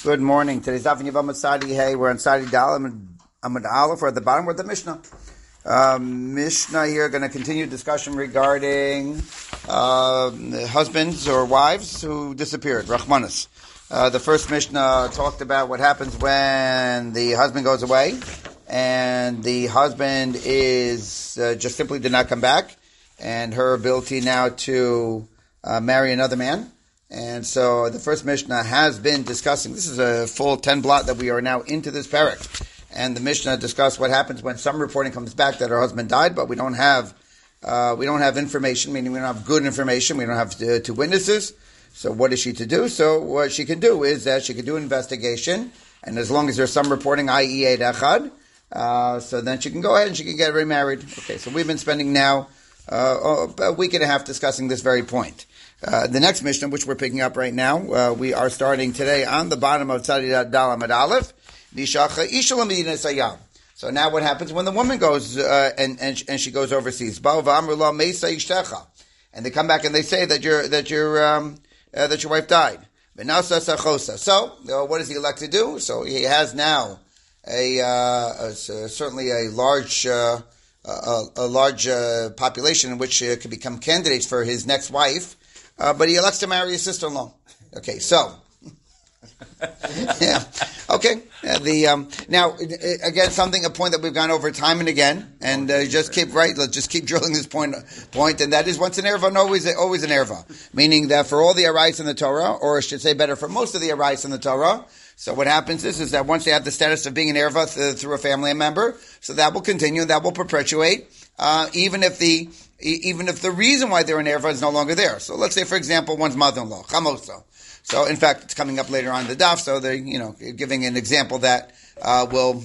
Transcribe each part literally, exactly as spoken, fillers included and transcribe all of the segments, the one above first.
Good morning. Today's Daf Yevamot Sadi Hey. We're on Sadi Dal Amud Aleph. We're at the bottom. We're at the Mishnah. Um, Mishnah here going to continue discussion regarding uh, husbands or wives who disappeared. Rachmanis. Uh, the first Mishnah talked about what happens when the husband goes away and the husband is uh, just simply did not come back, and her ability now to uh, marry another man. And so the first Mishnah has been discussing, this is a full ten blot that we are now into this parak. And the Mishnah discussed what happens when some reporting comes back that her husband died, but we don't have, uh, we don't have information, meaning we don't have good information, we don't have uh, two witnesses. So what is she to do? So what she can do is that she can do an investigation, and as long as there's some reporting, that is Eid Echad, uh, so then she can go ahead and she can get remarried. Okay, so we've been spending now uh, a week and a half discussing this very point. Uh, the next Mishnah, which we're picking up right now, uh, we are starting today on the bottom of Tzadi Dal Amud Aleph. So now what happens when the woman goes uh, and, and and she goes overseas? And they come back and they say that your that your um, uh, that your wife died. So uh, what does he elect to do? So he has now a, uh, a certainly a large uh, a, a large uh, population in which uh, could become candidates for his next wife. Uh, but he elects to marry his sister-in-law. Okay, so yeah, okay. Uh, the um, now again, something a point that we've gone over time and again, and uh, just keep right. Let's just keep drilling this point. Point, and that is once an erva, always always an erva. Meaning that for all the arais in the Torah, or I should say better, for most of the arais in the Torah. So what happens is, is that once they have the status of being an erva th- through a family member, so that will continue, that will perpetuate, uh, even if the even if the reason why they're an erva is no longer there. So let's say, for example, one's mother-in-law, chamoso. So in fact, it's coming up later on in the daf. So they're you know giving an example that uh, we'll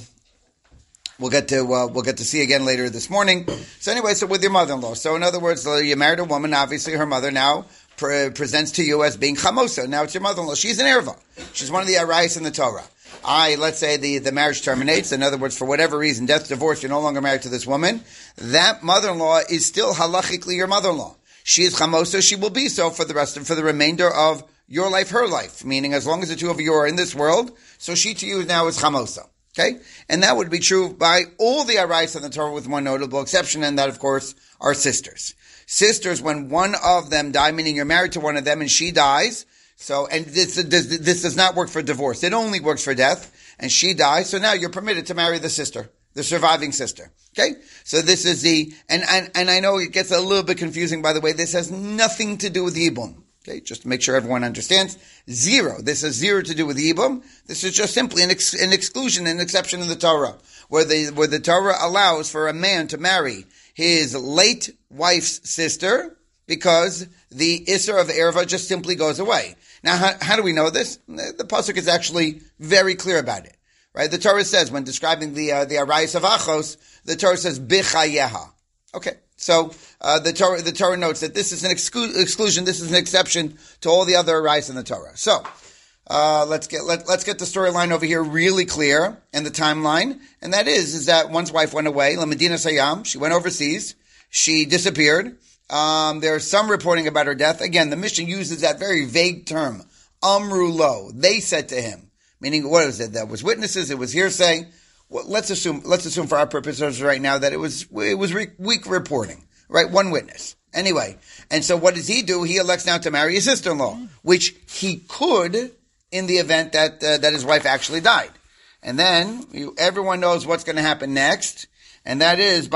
we'll get to uh, we'll get to see again later this morning. So anyway, so with your mother-in-law. So in other words, you married a woman. Obviously, her mother now pre- presents to you as being chamosa. Now it's your mother-in-law. She's an erva. She's one of the arais in the Torah. I, let's say the, the marriage terminates. In other words, for whatever reason, death, divorce, you're no longer married to this woman. That mother-in-law is still halachically your mother-in-law. She is chamosa. She will be so for the rest of, for the remainder of your life, her life. Meaning, as long as the two of you are in this world, so she to you now is chamosa. Okay? And that would be true by all the arais in the Torah with one notable exception, and that, of course, are sisters. Sisters, when one of them die, meaning you're married to one of them and she dies, so, and this, this, this does not work for divorce. It only works for death. And she dies. So now you're permitted to marry the sister, the surviving sister. Okay? So this is the, and, and, and I know it gets a little bit confusing, by the way. This has nothing to do with the Ibum. Okay? Just to make sure everyone understands. Zero. This has zero to do with the Ibum. This is just simply an, ex, an exclusion, an exception in the Torah. Where the, where the Torah allows for a man to marry his late wife's sister because the Isser of Erva just simply goes away. Now, how, how do we know this? The, the pasuk is actually very clear about it, right? The Torah says, when describing the uh, the arayos of Achos, the Torah says bichayeha. Okay, so uh, the Torah the Torah notes that this is an exclu- exclusion. This is an exception to all the other arayos in the Torah. So uh, let's get let, let's get the storyline over here really clear and the timeline, and that is is that one's wife went away, La Medina Sayam. She went overseas. She disappeared. Um, there's some reporting about her death. Again, the Mishnah uses that very vague term, amru lo. They said to him, meaning what was it? That was witnesses. It was hearsay. Well, let's assume, let's assume for our purposes right now that it was it was re- weak reporting, right? One witness. Anyway, and so what does he do? He elects now to marry his sister-in-law, which he could in the event that uh, that his wife actually died. And then you, everyone knows what's going to happen next. And that is,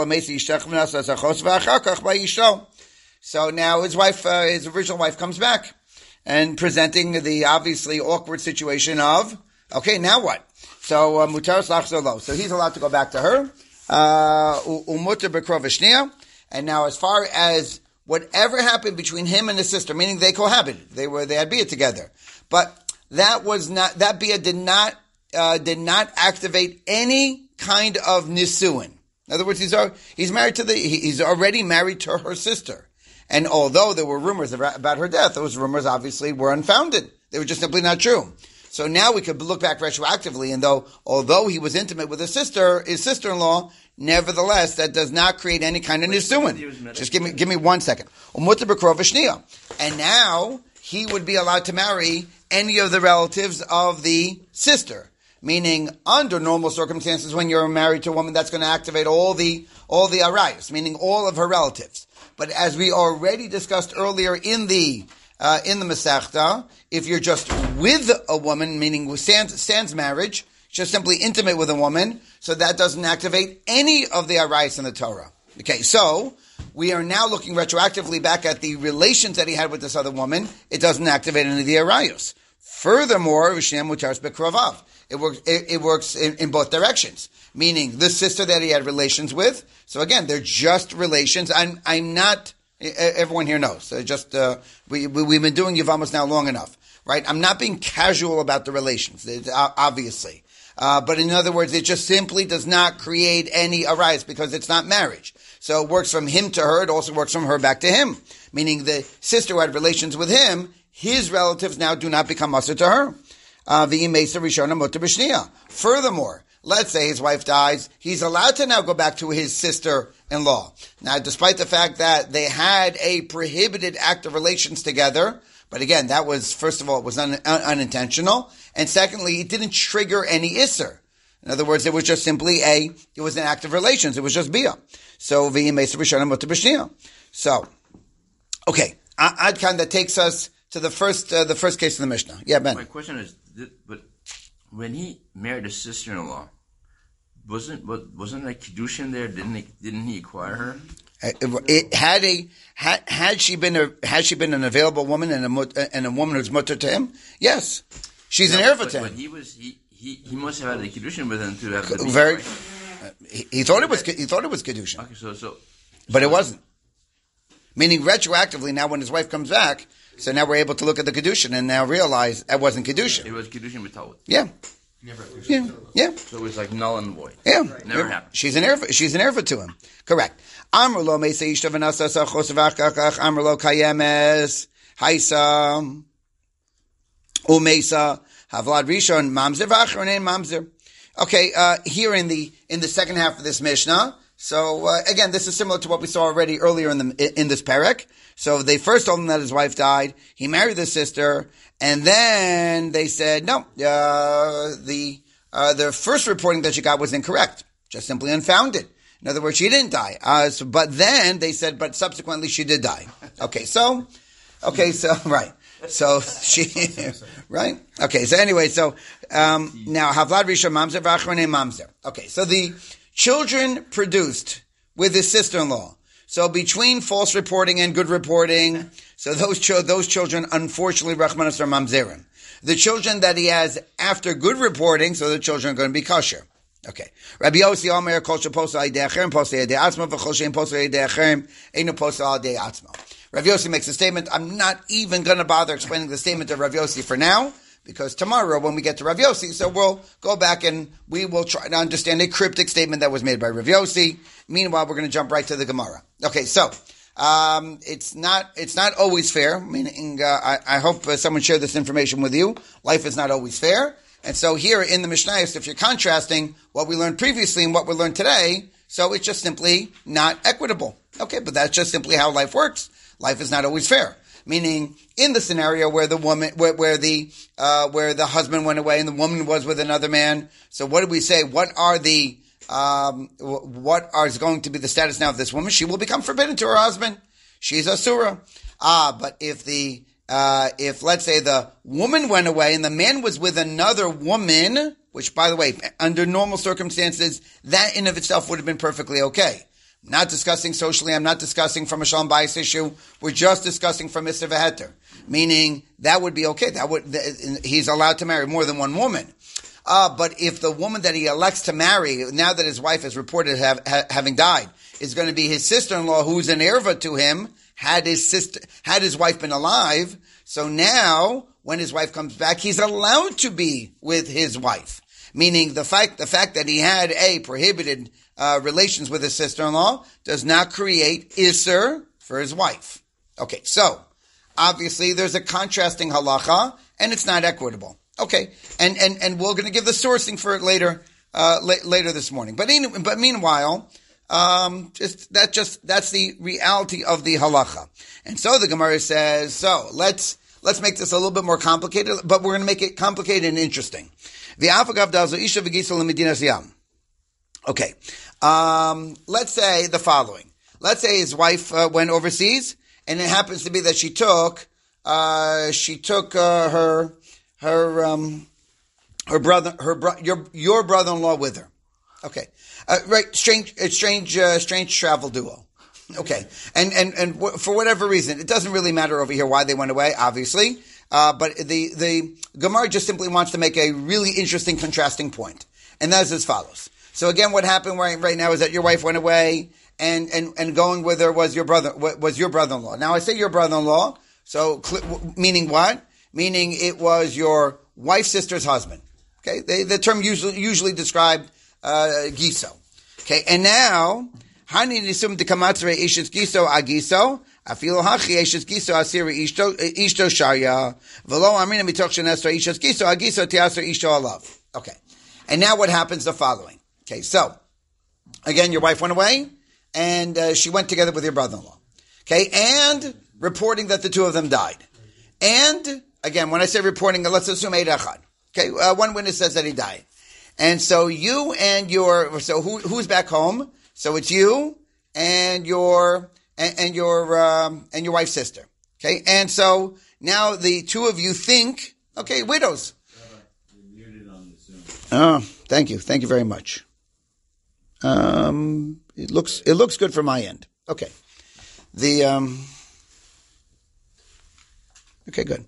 so now his wife, uh, his original wife comes back and presenting the obviously awkward situation of, okay, now what? So, mutar slachzolo. So he's allowed to go back to her. Umutar bekrovishnia. And now as far as whatever happened between him and his sister, meaning they cohabited, they were, they had bia together. But that was not, that bia did not, uh, did not activate any kind of nisuin. In other words, he's he's married to the he's already married to her sister, and although there were rumors about her death, those rumors obviously were unfounded. They were just simply not true. So now we could look back retroactively, and though although he was intimate with his sister, his sister-in-law, nevertheless, that does not create any kind of nisuin. Just give me give me one second. And now he would be allowed to marry any of the relatives of the sister. Meaning, under normal circumstances, when you're married to a woman, that's going to activate all the all the arayos, meaning all of her relatives. But as we already discussed earlier in the uh, in the Masechta, if you're just with a woman, meaning with sans, sans marriage, just simply intimate with a woman, so that doesn't activate any of the arayos in the Torah. Okay, so we are now looking retroactively back at the relations that he had with this other woman. It doesn't activate any of the arayos. Furthermore, Rishnem Mutaris Bekravav. It works, it, it works in, in both directions. Meaning, the sister that he had relations with. So again, they're just relations. I'm, I'm not, everyone here knows. So just, uh, we, we, we've been doing Yevamos now long enough, right? I'm not being casual about the relations, it's, uh, obviously. Uh, but in other words, it just simply does not create any arise because it's not marriage. So it works from him to her. It also works from her back to him. Meaning the sister who had relations with him, his relatives now do not become usher to her. Uh, Furthermore, let's say his wife dies, he's allowed to now go back to his sister-in-law. Now, despite the fact that they had a prohibited act of relations together, but again, that was, first of all, it was un- un- unintentional, and secondly, it didn't trigger any isser. In other words, it was just simply a, it was an act of relations, it was just bia. So, so, okay, Adkan, that takes us to the first, uh, the first case of the Mishnah. Yeah, Ben. My question is, but when he married his sister-in-law, wasn't wasn't a kiddushin there? Didn't he, didn't he acquire her? It, it had a had, had she been a had she been an available woman and a and a woman who's mutter to him? Yes, she's no, an erva to him. But he was he, he, he must have had a kiddushin with him to have the very. Right? Uh, he, he thought it was he thought it was kiddushin. Okay, so so, but so, it wasn't. Meaning retroactively, now when his wife comes back. So now we're able to look at the Kedushin and now realize that wasn't Kedushin. It was Kedushin with Talmud. Yeah. Never yeah. Yeah. So it was like null and void. Yeah. Never yeah. happened. She's an erva, she's an erva to him. Correct. Amr lo meisa ishta v'nasa sachos v'achachach amr lo kayemes haisa umeisa havlad rishon mamzer v'achronein mamzer. Okay, uh, here in the, in the second half of this Mishnah, so uh, again, this is similar to what we saw already earlier in the in this parak. So they first told him that his wife died. He married the sister, and then they said no. Uh, the uh, the first reporting that she got was incorrect, just simply unfounded. In other words, she didn't die. Uh, so, but then they said, but subsequently she did die. Okay, so okay, so right. So she, right? Okay, so anyway, so um, now Havlad Rishon Mamzer V'Achrone Mamzer. Okay, so the children produced with his sister-in-law. So between false reporting and good reporting, so those cho- those children, unfortunately, Rachmanas are mamzerim. The children that he has after good reporting, so the children are going to be kosher. Okay. Rabbi Yossi Omer kol sheposa al yedei acherim posa al yedei atzmo v'chol she'en posa al yedei acherim einu posa al yedei atzmo. Rabbi Yossi makes a statement. I'm not even going to bother explaining the statement of Rabbi Yossi for now, because tomorrow when we get to Rav Yossi, so we'll go back and we will try to understand a cryptic statement that was made by Rav Yossi. Meanwhile, we're going to jump right to the Gemara. Okay, so um, it's not it's not always fair. Meaning, uh, I, I hope uh, someone shared this information with you. Life is not always fair, and so here in the Mishnayos, if you're contrasting what we learned previously and what we learned today, so it's just simply not equitable. Okay, but that's just simply how life works. Life is not always fair. Meaning, in the scenario where the woman, where, where the uh, where the husband went away and the woman was with another man. So, what did we say? What are the um, what are, is going to be the status now of this woman? She will become forbidden to her husband. She's a surah. Ah, but if the uh, if let's say the woman went away and the man was with another woman, which by the way, under normal circumstances, that in of itself would have been perfectly okay. Not discussing socially, I'm not discussing from a shalom bayis issue. We're just discussing from Isser v'Heter. Meaning, that would be okay. That would, he's allowed to marry more than one woman. Uh, but if the woman that he elects to marry, now that his wife is reported have, ha, having died, is going to be his sister-in-law, who's an erva to him, had his sister, had his wife been alive, so now, when his wife comes back, he's allowed to be with his wife. Meaning, the fact, the fact that he had a prohibited Uh, relations with his sister-in-law does not create Isser for his wife. Okay, so, obviously there's a contrasting halacha, and it's not equitable. Okay, and, and, and we're going to give the sourcing for it later, uh, la- later this morning. But in, but meanwhile, um, just, that just, that's the reality of the halacha. And so the Gemara says, so, let's, let's make this a little bit more complicated, but we're going to make it complicated and interesting. Okay, um, let's say the following. Let's say his wife uh, went overseas, and it happens to be that she took, uh, she took uh, her, her, um, her brother, her bro- your your brother-in-law with her. Okay, uh, right? Strange, strange, uh, strange travel duo. Okay, and and and w- for whatever reason, it doesn't really matter over here why they went away, obviously. Uh, but the the Gemara just simply wants to make a really interesting contrasting point, and that is as follows. So again, what happened right, right now is that your wife went away, and, and, and going with her was your brother was your brother-in-law. Now I say your brother-in-law, so meaning what? Meaning it was your wife's sister's husband. Okay, they, the term usually usually described uh, giso. Okay, and now hani nisum dekamatzre ishes giso agiso afilo hachi ishes giso asiri ishto ishto shaya velo amina mitoch shenesra ishes giso agiso tiasra ishto alav. Okay, and now what happens? The following. Okay, so, again, your wife went away, and uh, she went together with your brother-in-law. Okay, and reporting that the two of them died. And, again, when I say reporting, let's assume Eid Echad. Okay, uh, one witness says that he died. And so you and your, so who, who's back home? So it's you and your, and, and your, um, and your wife's sister. Okay, and so now the two of you think, okay, widows. You're muted on the Zoom. Oh, thank you. Thank you very much. Um, it looks it looks good from my end. Okay, the um, okay, good.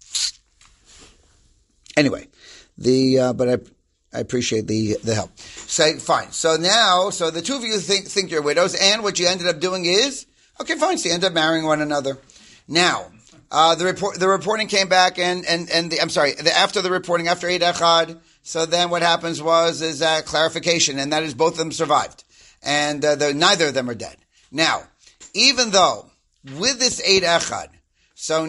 Anyway, the uh, but I I appreciate the the help. Say fine. So now, so the two of you think think you're widows, and what you ended up doing is okay, fine. So you end up marrying one another. Now, uh, the report the reporting came back, and and and the, I'm sorry. The, after the reporting, after Eid Echad. So then what happens was, is uh, clarification, and that is both of them survived. And uh, the, neither of them are dead. Now, even though, with this Eid Echad, so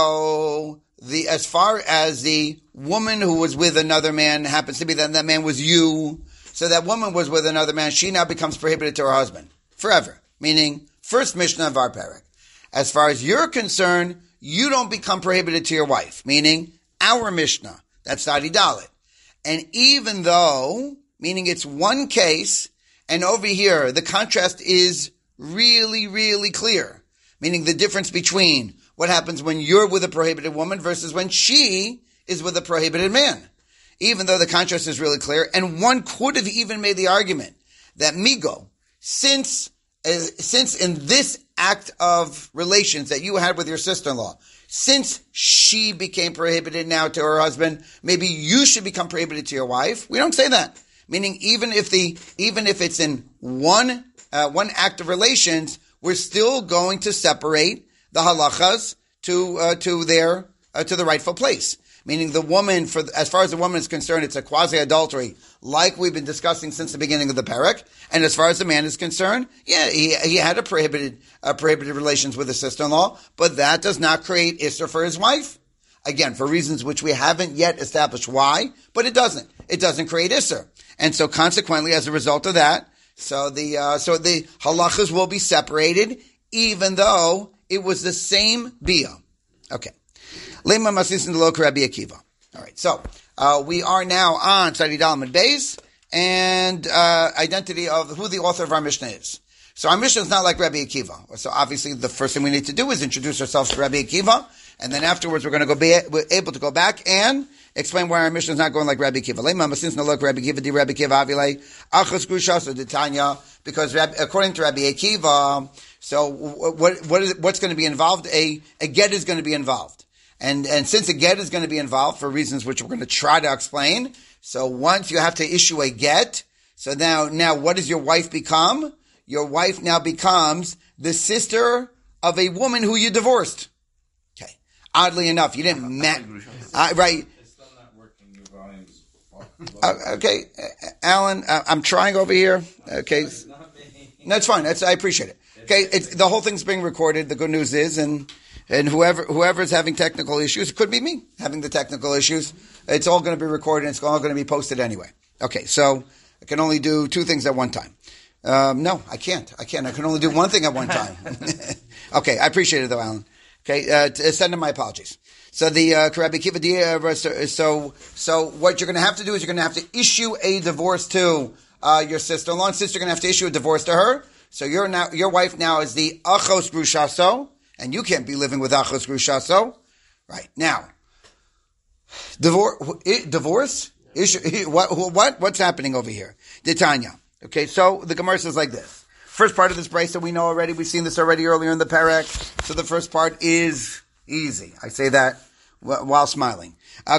now, the as far as the woman who was with another man happens to be that that man was you, so that woman was with another man, she now becomes prohibited to her husband. Forever. Meaning, first Mishnah of our parak. As far as you're concerned, you don't become prohibited to your wife. Meaning, our Mishnah. That's Sadi Dalit. And even though, meaning it's one case, and over here, the contrast is really, really clear. Meaning the difference between what happens when you're with a prohibited woman versus when she is with a prohibited man. Even though the contrast is really clear, and one could have even made the argument that Migo, since, uh, since in this act of relations that you had with your sister-in-law, since she became prohibited now to her husband, maybe you should become prohibited to your wife. We don't say that. Meaning, even if the even if it's in one uh, one act of relations, we're still going to separate the halachas to uh, to their uh, to the rightful place. Meaning, the woman, for as far as the woman is concerned, it's a quasi adultery, like we've been discussing since the beginning of the parak. And as far as the man is concerned, yeah, he he had a prohibited uh, prohibited relations with his sister-in-law, but that does not create issur for his wife. Again, for reasons which we haven't yet established why, but it doesn't. It doesn't create issur, and so consequently, as a result of that, so the uh, so the halachas will be separated, even though it was the same bia. Okay. Lema Masisin Lo Rabbi Akiva. All right, so uh, we are now on Tzadi Dalman Beis and uh, identity of who the author of our Mishnah is. So our Mishnah is not like Rabbi Akiva. So obviously, the first thing we need to do is introduce ourselves to Rabbi Akiva, and then afterwards we're going to go be we're able to go back and explain why our Mishnah is not going like Rabbi Akiva. Lema Masisin Lo Rabbi Akiva di Rabbi Akiva Avilei Achas Gushas de Tanya, because according to Rabbi Akiva, so what what is what's going to be involved? A a get is going to be involved. And and since a get is going to be involved for reasons which we're going to try to explain, so once you have to issue a get, so now now what does your wife become? Your wife now becomes the sister of a woman who you divorced. Okay. Oddly enough, you didn't met uh, right. It's still not working. Your volume's uh, okay, uh, Alan, uh, I'm trying over here. Okay, no, it's fine. That's I appreciate it. Okay, it's, the whole thing's being recorded. The good news is, and. And whoever whoever's having technical issues, it could be me having the technical issues. It's all going to be recorded. It's all going to be posted anyway. Okay, so I can only do two things at one time. Um, no, I can't. I can't. I can only do one thing at one time. Okay, I appreciate it though, Alan. Okay, uh, t- send him my apologies. So the uh, Rabbi Kiva, so so what you're going to have to do is you're going to have to issue a divorce to uh, your sister-in-law. And sister, you're going to have to issue a divorce to her. So your now your wife now is the achos grushaso, and you can't be living with achos grushaso, right? Now, divorce, divorce, issue. What what what's happening over here? Titania. Okay, so the Gemara says like this. First part of this brisa we know already. We've seen this already earlier in the parak. So the first part is easy. I say that while smiling. So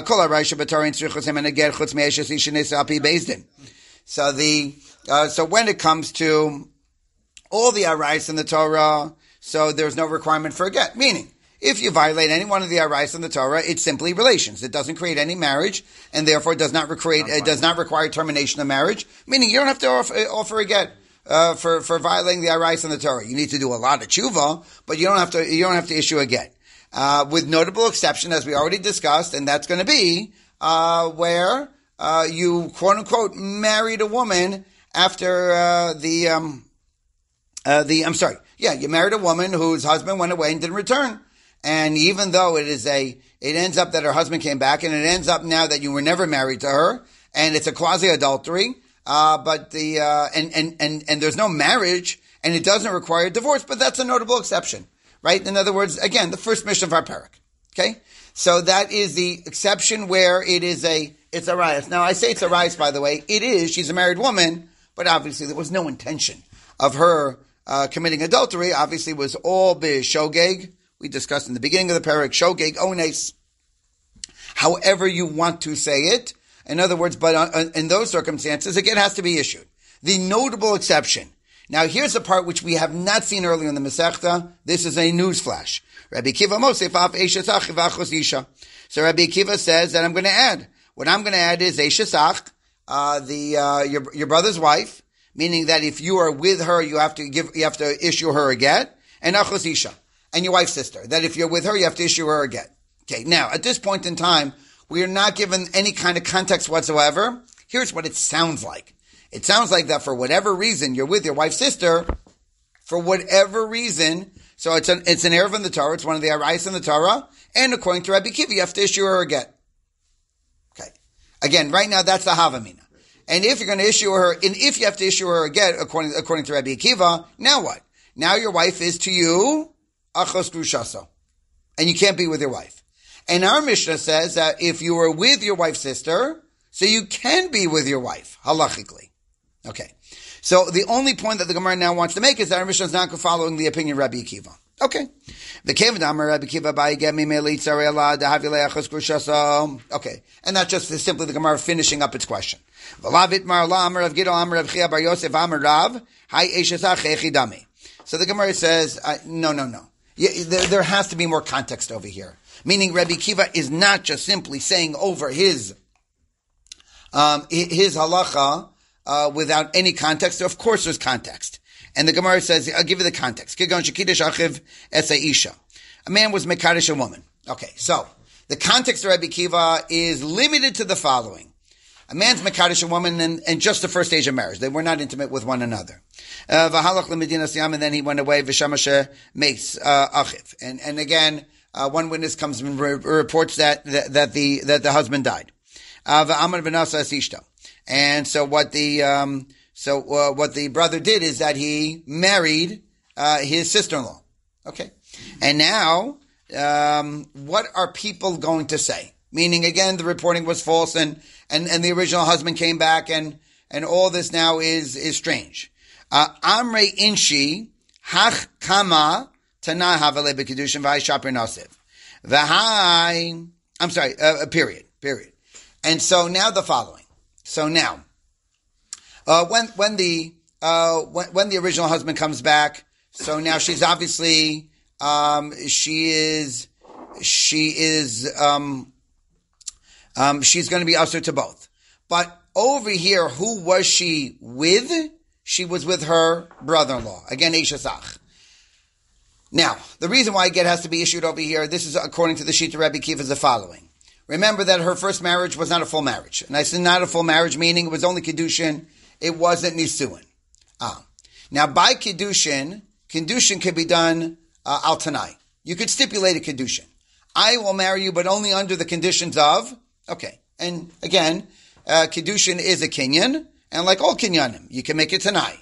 the uh, so when it comes to all the arais in the Torah, so there's no requirement for a get. Meaning, if you violate any one of the arais in the Torah, it's simply relations. It doesn't create any marriage, and therefore does not recreate. It does not require termination of marriage. Meaning, you don't have to offer, offer a get. Uh, for, for violating the arais in the Torah. You need to do a lot of tshuva, but you don't have to, you don't have to issue a get. Uh, with notable exception, as we already discussed, and that's going to be, uh, where, uh, you quote unquote married a woman after, uh, the, um, uh, the, I'm sorry. Yeah, you married a woman whose husband went away and didn't return. And even though it is a, it ends up that her husband came back, and it ends up now that you were never married to her, and it's a quasi-adultery. Uh, but the, uh, and, and, and, and there's no marriage, and it doesn't require divorce, but that's a notable exception, right? In other words, again, the first mission of our parak. Okay? So that is the exception where it is a, it's a rayas. Now I say it's a rayas, by the way. It is, she's a married woman, but obviously there was no intention of her, uh, committing adultery. Obviously it was all b'shogeg. We discussed in the beginning of the parak, shogeg, ones. However you want to say it. In other words, but uh, in those circumstances, again, has to be issued. The notable exception. Now, here's the part which we have not seen earlier in the Masechta. This is a news flash. Rabbi Kiva Mosef af Eishesach v'achos isha. So Rabbi Kiva says that I'm going to add. What I'm going to add is Eishesach, uh, the uh, your your brother's wife, meaning that if you are with her, you have to give, you have to issue her a get, and achos isha, and your wife's sister. That if you're with her, you have to issue her a get. Okay. Now, at this point in time, we are not given any kind of context whatsoever. Here's what it sounds like. It sounds like that for whatever reason, you're with your wife's sister, for whatever reason, so it's an, it's an erev in the Torah, it's one of the arais in the Torah, and according to Rabbi Kiva, you have to issue her a get. Okay. Again, right now, that's the Havamina. And if you're going to issue her, and if you have to issue her a get, according, according to Rabbi Akiva, now what? Now your wife is to you, achos grushaso. And you can't be with your wife. And our Mishnah says that if you were with your wife's sister, so you can be with your wife, halachically. Okay. So the only point that the Gemara now wants to make is that our Mishnah is not following the opinion of Rabbi Akiva. Okay. Okay. And that's just simply the Gemara finishing up its question. So the Gemara says, uh, no, no, no. Yeah, there, there has to be more context over here. Meaning Rabbi Kiva is not just simply saying over his, um, his halacha, uh, without any context. Of course there's context. And the Gemara says, I'll give you the context. A man was mekadesh a woman. Okay, so, the context of Rabbi Kiva is limited to the following. A man's mekadesh a woman and, and just the first stage of marriage. They were not intimate with one another. Uh, and then he went away, v'shamashe makes, uh, achiv. And, and again, Uh, one witness comes and re- reports that, that, that the, that the husband died. Uh, and so what the, um, so, uh, what the brother did is that he married, uh, his sister-in-law. Okay. And now, um, what are people going to say? Meaning again, the reporting was false and, and, and the original husband came back and, and all this now is, is strange. Uh, Amrei inshi, hach kama, Tanah havale b'kedushin v'hai shaper nasiv. V'hai, I'm sorry, uh, period, period. And so now the following. So now, uh, when, when the, uh, when, when the original husband comes back, so now she's obviously, um, she is, she is, um, um, she's going to be usher to both. But over here, who was she with? She was with her brother-in-law. Again, Eishesach. Now, the reason why a get has to be issued over here, this is according to the Shita Rabbi Kiva, is the following. Remember that her first marriage was not a full marriage. And I said not a full marriage, meaning it was only Kiddushin, it wasn't Nisuin. Ah. Now, by Kiddushin, Kiddushin can be done uh, al Tanai. You could stipulate a Kiddushin. I will marry you, but only under the conditions of, okay. And again, uh, Kiddushin is a kinyan, and like all kinyanim, you can make it tanai.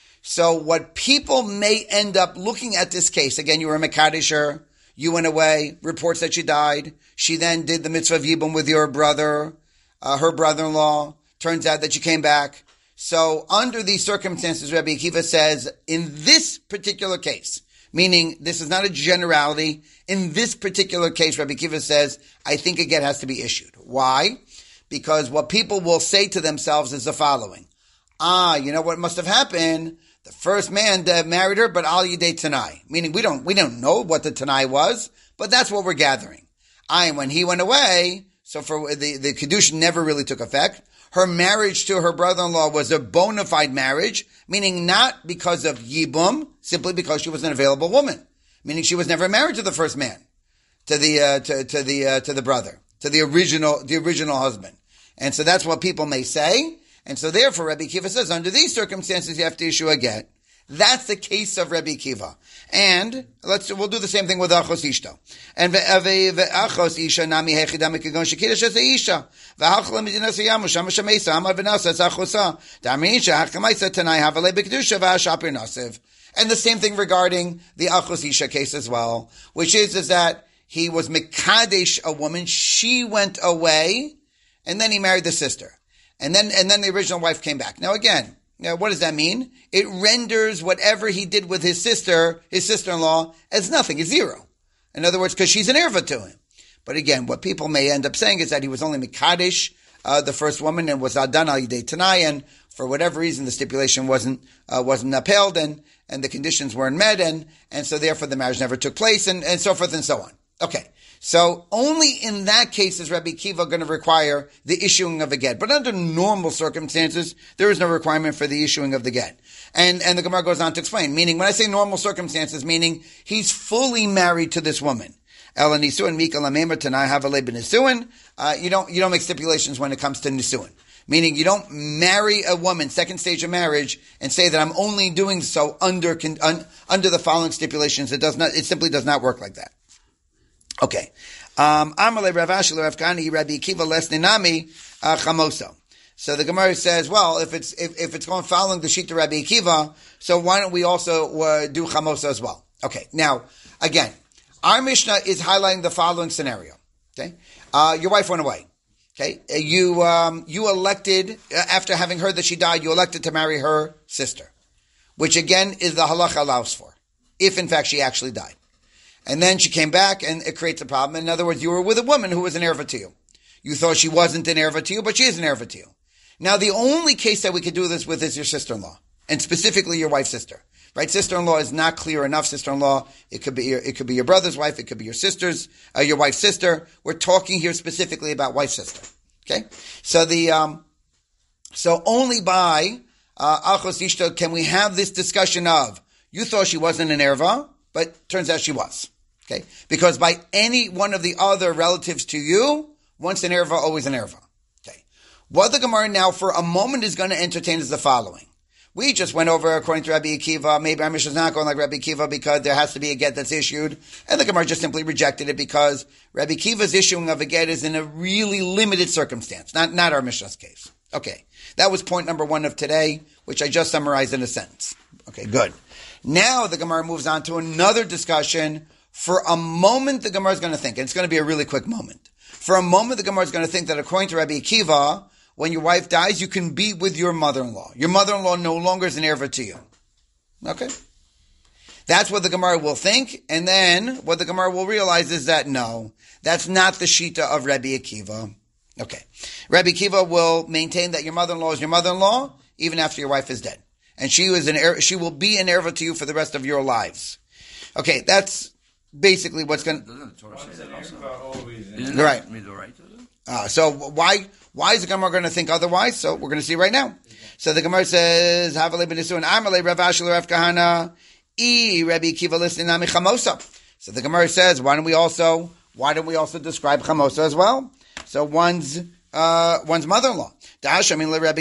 So what people may end up looking at this case, again, you were a Mekadisher, you went away, reports that she died, she then did the mitzvah of Yibum with your brother, uh, her brother-in-law, turns out that she came back. So under these circumstances, Rabbi Akiva says, in this particular case, meaning this is not a generality, in this particular case, Rabbi Akiva says, I think a get has to be issued. Why? Because what people will say to themselves is the following. Ah, you know what must have happened? The first man uh, married her, but al yidei tanai. Meaning we don't, we don't know what the tanai was, but that's what we're gathering. I, when he went away, so for the, the Kedushin never really took effect. Her marriage to her brother-in-law was a bona fide marriage, meaning not because of Yibum, simply because she was an available woman. Meaning she was never married to the first man, to the, uh, to, to the, uh, to the brother, to the original, the original husband. And so that's what people may say. And so therefore, Rabbi Akiva says, under these circumstances, you have to issue a get. That's the case of Rabbi Akiva. And let's, we'll do the same thing with Achos Ishto. And Achos Isha nami hechidam ekagon shekidash as Isha. V'hachla medinas yamu shama shamesa amar v'nasa as Achosa. Da'amin shehachkamaisa tanai havalei b'kedusha v'ashapir nasiv. And the same thing regarding the Achos Isha case as well, which is, is that he was Mekadesh a woman, she went away, and then he married the sister. And then, and then the original wife came back. Now again, you know, what does that mean? It renders whatever he did with his sister, his sister-in-law, as nothing, as zero. In other words, because she's an erva to him. But again, what people may end up saying is that he was only Mekadesh, uh, the first woman, and was Adan al Yidei Tanai, and for whatever reason, the stipulation wasn't, uh, wasn't upheld, and, and the conditions weren't met, and, and so therefore the marriage never took place, and, and so forth and so on. Okay. So only in that case is Rabbi Akiva going to require the issuing of a get. But under normal circumstances, there is no requirement for the issuing of the get. And, and the Gemara goes on to explain, meaning when I say normal circumstances, meaning he's fully married to this woman. El nisuin mika lamemer tanai havale b'nisuin. Uh, you don't, you don't make stipulations when it comes to nisuin. Meaning you don't marry a woman, second stage of marriage, and say that I'm only doing so under, un, under the following stipulations. It does not, it simply does not work like that. Okay. Um, Amalei Rav Ashi Rav Kani Rabbi Akiva Les Ninami Chamoso. So the Gemara says, well, if it's if, if it's going following the sheet of Rabbi Akiva, so why don't we also uh, do Chamoso as well? Okay. Now, again, our Mishnah is highlighting the following scenario. Okay. Uh, your wife went away. Okay. You um, you elected after having heard that she died, you elected to marry her sister, which again is the halacha allows for, if in fact she actually died. And then she came back, and it creates a problem. In other words, you were with a woman who was an erva to you. You thought she wasn't an erva to you, but she is an erva to you. Now, the only case that we could do this with is your sister-in-law, and specifically your wife's sister. Right? Sister-in-law is not clear enough. Sister-in-law, it could be your, it could be your brother's wife, it could be your sister's, uh, your wife's sister. We're talking here specifically about wife's sister. Okay? So the, um, so only by, uh, Achos Ishto can we have this discussion of, you thought she wasn't an erva, but turns out she was. Okay? Because by any one of the other relatives to you, once an erva, always an erva. Okay. What the Gemara now for a moment is going to entertain is the following. We just went over, according to Rabbi Akiva, maybe our Mishnah is not going like Rabbi Akiva because there has to be a get that's issued, and the Gemara just simply rejected it because Rabbi Akiva's issuing of a get is in a really limited circumstance, not, not our Mishnah's case. Okay. That was point number one of today, which I just summarized in a sentence. Okay, good. Now the Gemara moves on to another discussion. For a moment, the Gemara is going to think, and it's going to be a really quick moment. For a moment, the Gemara is going to think that according to Rabbi Akiva, when your wife dies, you can be with your mother-in-law. Your mother-in-law no longer is an erva to you. Okay? That's what the Gemara will think, and then what the Gemara will realize is that no, that's not the shita of Rabbi Akiva. Okay. Rabbi Akiva will maintain that your mother-in-law is your mother-in-law, even after your wife is dead. And she is an er- she will be an erva to you for the rest of your lives. Okay, that's basically what's going to... Doesn't the Torah say that also? Isn't right. Uh, so why why is the Gemara going to think otherwise? So we're going to see right now. So the Gemara says, Havale b'nisuin Amalei Rav Ashi Rav Kahana I Rabbi Akiva listening Nami Chamosa. So the Gemara says, why don't we also why don't we also describe Chamosa as well? So one's uh, one's mother-in-law. Here's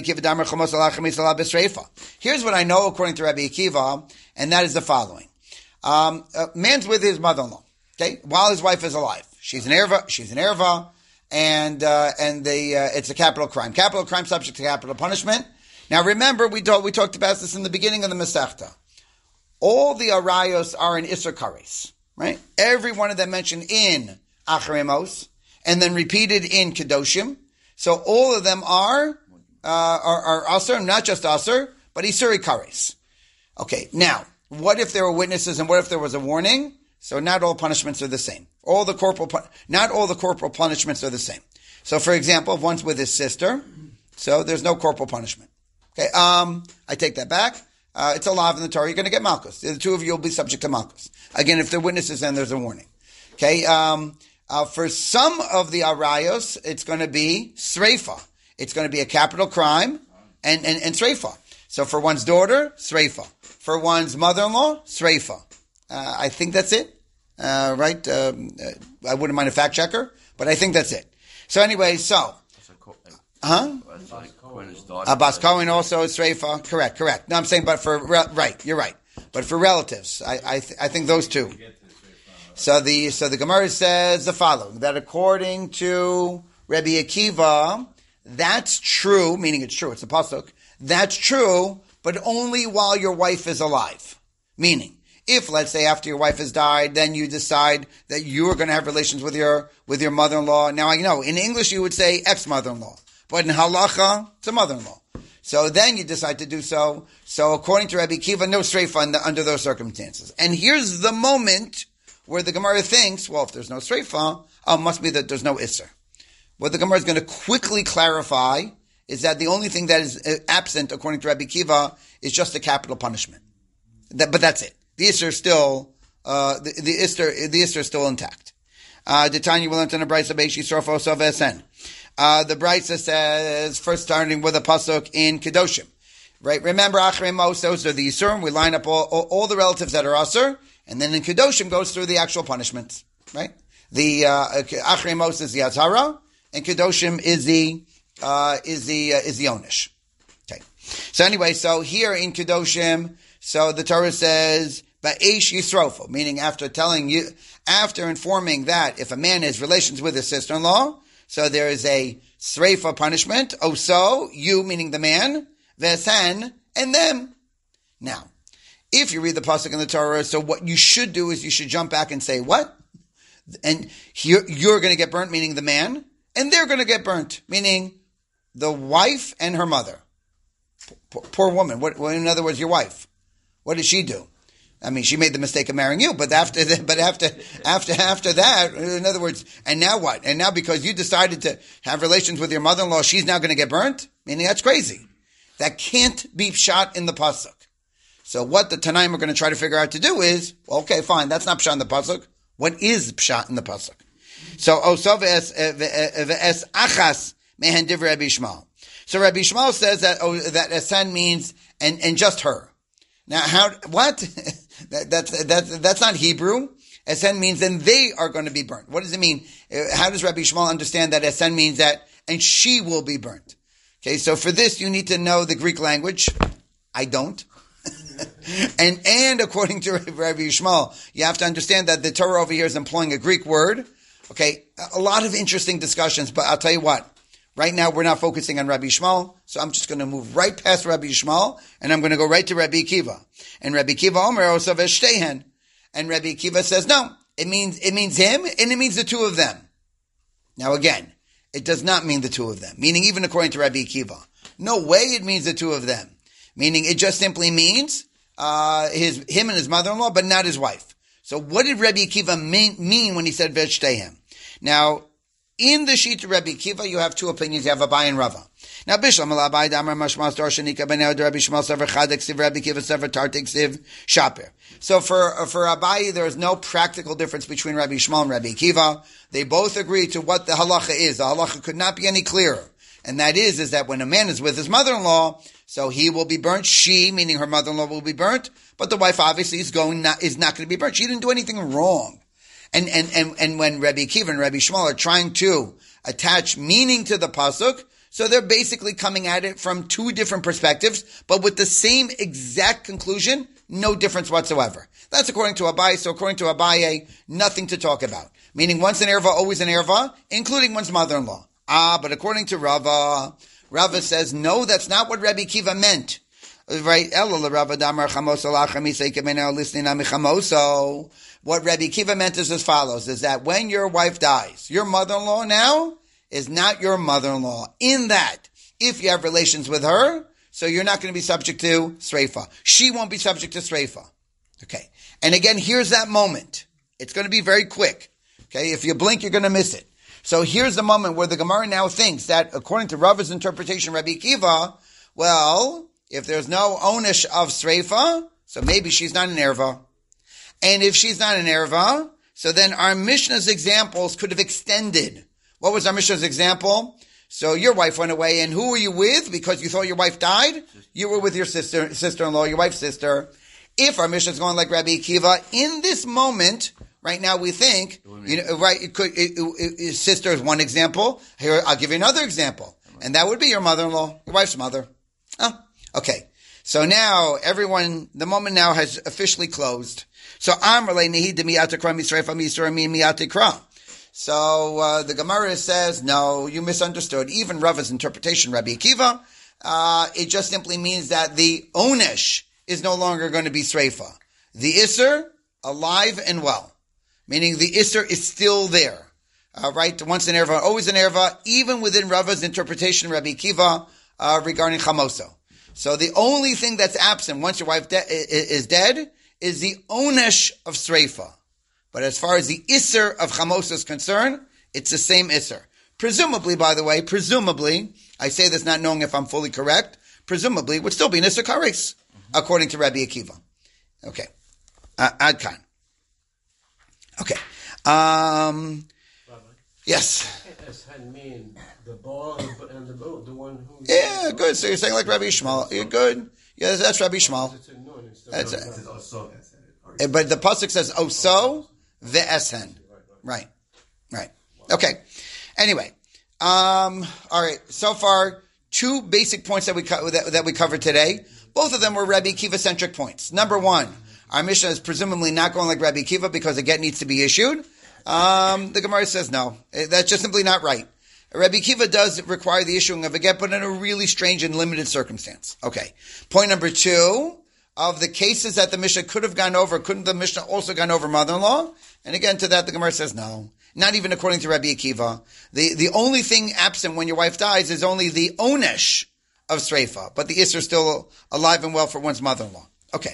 what I know according to Rabbi Akiva, and that is the following. Um, a man's with his mother-in-law, okay, while his wife is alive. She's an erva. She's an erva, and uh, and the uh, it's a capital crime. Capital crime subject to capital punishment. Now remember, we talked we talked about this in the beginning of the Masechta. All the arayos are in Isser Kares, right? Every one of them mentioned in Acharei Mos, and then repeated in Kedoshim. So all of them are uh, are, are Asr, not just Asr, but Isser Kares. Okay, now, what if there were witnesses and what if there was a warning? So not all punishments are the same. All the corporal, not all the corporal punishments are the same. So for example, if one's with his sister, so there's no corporal punishment. Okay, um, I take that back. Uh, it's a law in the Torah. You're going to get malchus. The two of you will be subject to malchus. Again, if they're witnesses, then there's a warning. Okay, um, uh, for some of the arayos, it's going to be sreifa. It's going to be a capital crime and, and, and sreifa. So for one's daughter, sreifa. For one's mother-in-law, sreifa. Uh, I think that's it. Uh, right? Um, uh, I wouldn't mind a fact checker, but I think that's it. So anyway, so. Huh? Abbas Cohen also is Sreifa. Correct, correct. No, I'm saying, but for, right, you're right. But for relatives, I, I, th- I think those two. So the, so the Gemara says the following, that according to Rabbi Akiva, that's true, meaning it's true, it's a pasuk, that's true, but only while your wife is alive. Meaning, if, let's say, after your wife has died, then you decide that you are going to have relations with your, with your mother-in-law. Now I know, in English you would say ex-mother-in-law. But in halacha, it's a mother-in-law. So then you decide to do so. So according to Rabbi Akiva, no streifa under those circumstances. And here's the moment where the Gemara thinks, well, if there's no streifa, oh, it must be that there's no isser. What the Gemara is going to quickly clarify is that the only thing that is absent, according to Rabbi Akiva, is just a capital punishment. That, but that's it. The isser is still, uh, the, the isser, the isser is still intact. Uh, the Tanya will enter the Brisa Beishi Sorfo Sovesen. Uh, the Brisa says, first starting with a pasuk in Kedoshim. Right? Remember, Acharei Mos, those are the Yisurim. We line up all, all, all the relatives that are Asur, and then in Kedoshim goes through the actual punishments. Right? The, uh, Acharei Mos is the Azhara, and Kedoshim is the, uh, is the, uh, is the Onish. Okay. So anyway, so here in Kedoshim, so the Torah says, Ba'esh Yisrofo, meaning after telling you, after informing that if a man has relations with his sister-in-law, so there is a sreifa punishment. Oh, so you, meaning the man, vesen, and them. Now, if you read the pasuk in the Torah, so what you should do is you should jump back and say, what? And you're, you're going to get burnt, meaning the man, and they're going to get burnt, meaning the wife and her mother. Poor, poor woman. What, well, in other words, your wife. What did she do? I mean, she made the mistake of marrying you, but after the, but after, after, after that, in other words, and now what? And now because you decided to have relations with your mother-in-law, she's now going to get burnt? Meaning that's crazy. That can't be pshat in the pasuk. So what the Tanaim are going to try to figure out to do is, well, okay, fine, that's not pshat in the pasuk. What is pshat in the pasuk? So, osov es, es achas mehen divrei Rabbi Yishmael. So Rabbi Yishmael says that, oh, that esen means, and, and just her. Now, how, what? that, that's, that's, that's not Hebrew. Esen means then they are going to be burnt. What does it mean? How does Rabbi Yishmael understand that Esen means that, and she will be burnt? Okay, so for this, you need to know the Greek language. I don't. and, and according to Rabbi Yishmael, you have to understand that the Torah over here is employing a Greek word. Okay, a lot of interesting discussions, but I'll tell you what. Right now, we're not focusing on Rabbi Yishmael, so I'm just going to move right past Rabbi Yishmael, and I'm going to go right to Rabbi Akiva. And Rabbi Akiva Omer Osav Eshtehen. And Rabbi Akiva says, no, it means, it means him, and it means the two of them. Now again, it does not mean the two of them, meaning even according to Rabbi Akiva. No way it means the two of them. Meaning it just simply means, uh, his, him and his mother-in-law, but not his wife. So what did Rabbi Akiva mean, mean when he said Veshtehen? Now, in the sheet of Rabbi Akiva, you have two opinions. You have Abai and Rava. Now, Bishlam Abai Damar Mashmas Darshanika Benel Rabbi Shmuel Sever Chadek Siv Rabbi Akiva Sever Tartik Siv Shaper. So for for Abai, there is no practical difference between Rabbi Shmuel and Rabbi Akiva. They both agree to what the halacha is. The halacha could not be any clearer, and that is is that when a man is with his mother-in-law, so he will be burnt. She, meaning her mother-in-law, will be burnt, but the wife obviously is going not, is not going to be burnt. She didn't do anything wrong. And, and, and, and when Rabbi Akiva and Rabbi Shmuel are trying to attach meaning to the pasuk, so they're basically coming at it from two different perspectives, but with the same exact conclusion, no difference whatsoever. That's according to Abaye. So according to Abaye, nothing to talk about. Meaning once an erva, always an erva, including one's mother-in-law. Ah, but according to Rava, Rava says, no, that's not what Rabbi Kiva meant. Right? What Rabbi Kiva meant is as follows, is that when your wife dies, your mother-in-law now is not your mother-in-law. In that, if you have relations with her, so you're not going to be subject to sreifa. She won't be subject to sreifa. Okay. And again, here's that moment. It's going to be very quick. Okay. If you blink, you're going to miss it. So here's the moment where the Gemara now thinks that, according to Rava's interpretation, Rabbi Kiva, well, if there's no onish of sreifa, so maybe she's not an erva. And if she's not an erva, so then our Mishnah's examples could have extended. What was our Mishnah's example? So your wife went away, and who were you with? Because you thought your wife died? You were with your sister, sister-in-law, your wife's sister. If our Mishnah is going like Rabbi Akiva, in this moment, right now we think, you know, right, it could, it, it, it, sister is one example. Here, I'll give you another example. And that would be your mother-in-law, your wife's mother. Oh, okay. So now, everyone, the moment now has officially closed. So, Amrle Nehid Miyatakra Misrefa Misra Mi Miyatakra. So, uh, the Gemara says, no, you misunderstood. Even Rava's interpretation, Rabbi Akiva, uh, it just simply means that the Onesh is no longer going to be Sreifa. The Isser, alive and well. Meaning the Isser is still there. Uh, right? Once an Erva, always an Erva, even within Rava's interpretation, Rabbi Akiva, uh, regarding Chamoso. So the only thing that's absent once your wife de- is dead is the Onesh of Sreifa. But as far as the Isser of Chamoso is concerned, it's the same Isser. Presumably, by the way, presumably, I say this not knowing if I'm fully correct, presumably it would still be an Isser Kares, mm-hmm. according to Rabbi Akiva. Okay. Uh, Adkan. Okay. Um, yes. As had mean the ball and the boat, the one who... Yeah, good. So you're saying like Rabbi Shmuel. You're good. Yeah, that's Rabbi Shmuel. That's it. But the pasuk says oso ve'eshen. Right, right. Okay. Anyway, um, all right. So far, two basic points that we co- that, that we covered today. Both of them were Rabbi Akiva centric points. Number one, our Mishnah is presumably not going like Rabbi Akiva because a get needs to be issued. Um, the Gemara says no. That's just simply not right. Rabbi Akiva does require the issuing of a get, but in a really strange and limited circumstance. Okay. Point number two. Of the cases that the Mishnah could have gone over, couldn't the Mishnah also gone over mother-in-law? And again, to that, the Gemara says no. Not even according to Rabbi Akiva. The, the only thing absent when your wife dies is only the onesh of Sreifa. But the Isser is still alive and well for one's mother-in-law. Okay.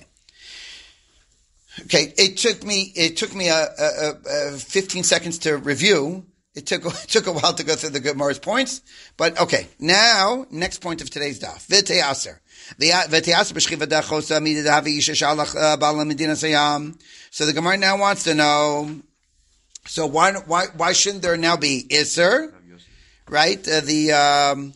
Okay, it took me, it took me a, a, a fifteen seconds to review. It took, it took a while to go through the Gemara's points. But okay, now, next point of today's daf. V'tei aser. So the Gemara now wants to know, so why why why shouldn't there now be Isser? Right? Uh, the um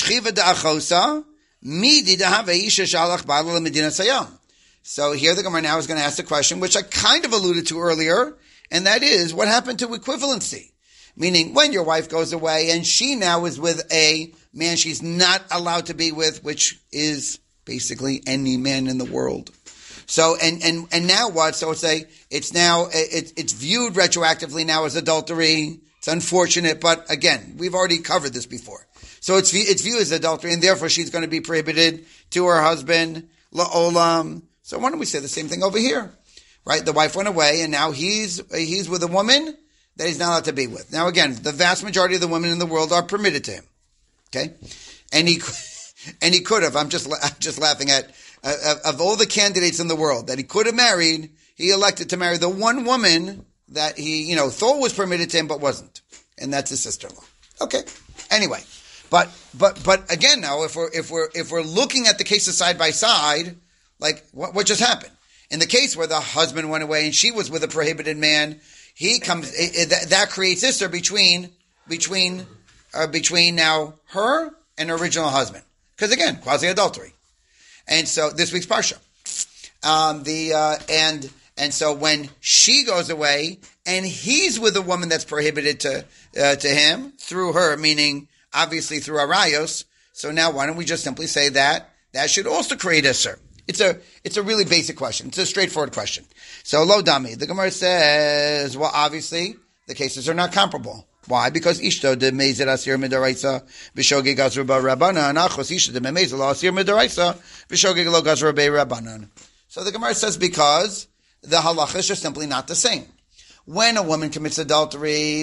so here the Gemara now is going to ask the question, which I kind of alluded to earlier, and that is, what happened to equivalency? Meaning, when your wife goes away and she now is with a man she's not allowed to be with, which is basically any man in the world. So, and, and, and now what? So it's a, it's now, it, it's viewed retroactively now as adultery. It's unfortunate, but again, we've already covered this before. So it's, it's viewed as adultery, and therefore she's going to be prohibited to her husband, la'olam. So why don't we say the same thing over here? Right? The wife went away, and now he's, he's with a woman that he's not allowed to be with. Now again, the vast majority of the women in the world are permitted to him. Okay? And he, and he could have, I'm just, I'm just laughing at, uh, of all the candidates in the world that he could have married, he elected to marry the one woman that he, you know, thought was permitted to him, but wasn't. And that's his sister-in-law. Okay. Anyway. But, but, but again now, if we're, if we're, if we're looking at the cases side by side, like, what, what just happened? In the case where the husband went away and she was with a prohibited man, he comes, it, it, that, that creates Isser between, between, uh, between now her and her original husband. Because again, quasi-adultery. And so, this week's Parsha. Um, the, uh, and, and so when she goes away and he's with a woman that's prohibited to, uh, to him through her, meaning obviously through Arayos, so now why don't we just simply say that that should also create Isser? It's a, it's a really basic question. It's a straightforward question. So, lo dami. The Gemara says, well, obviously, the cases are not comparable. Why? Because ishto de mezid asir midaraisa v'shogeg gazra ba rabbanan achos ishto de mezid lo asir midaraisa v'shogeg lo gazra ba rabbanan. So the Gemara says because the halachas are simply not the same. When a woman commits adultery,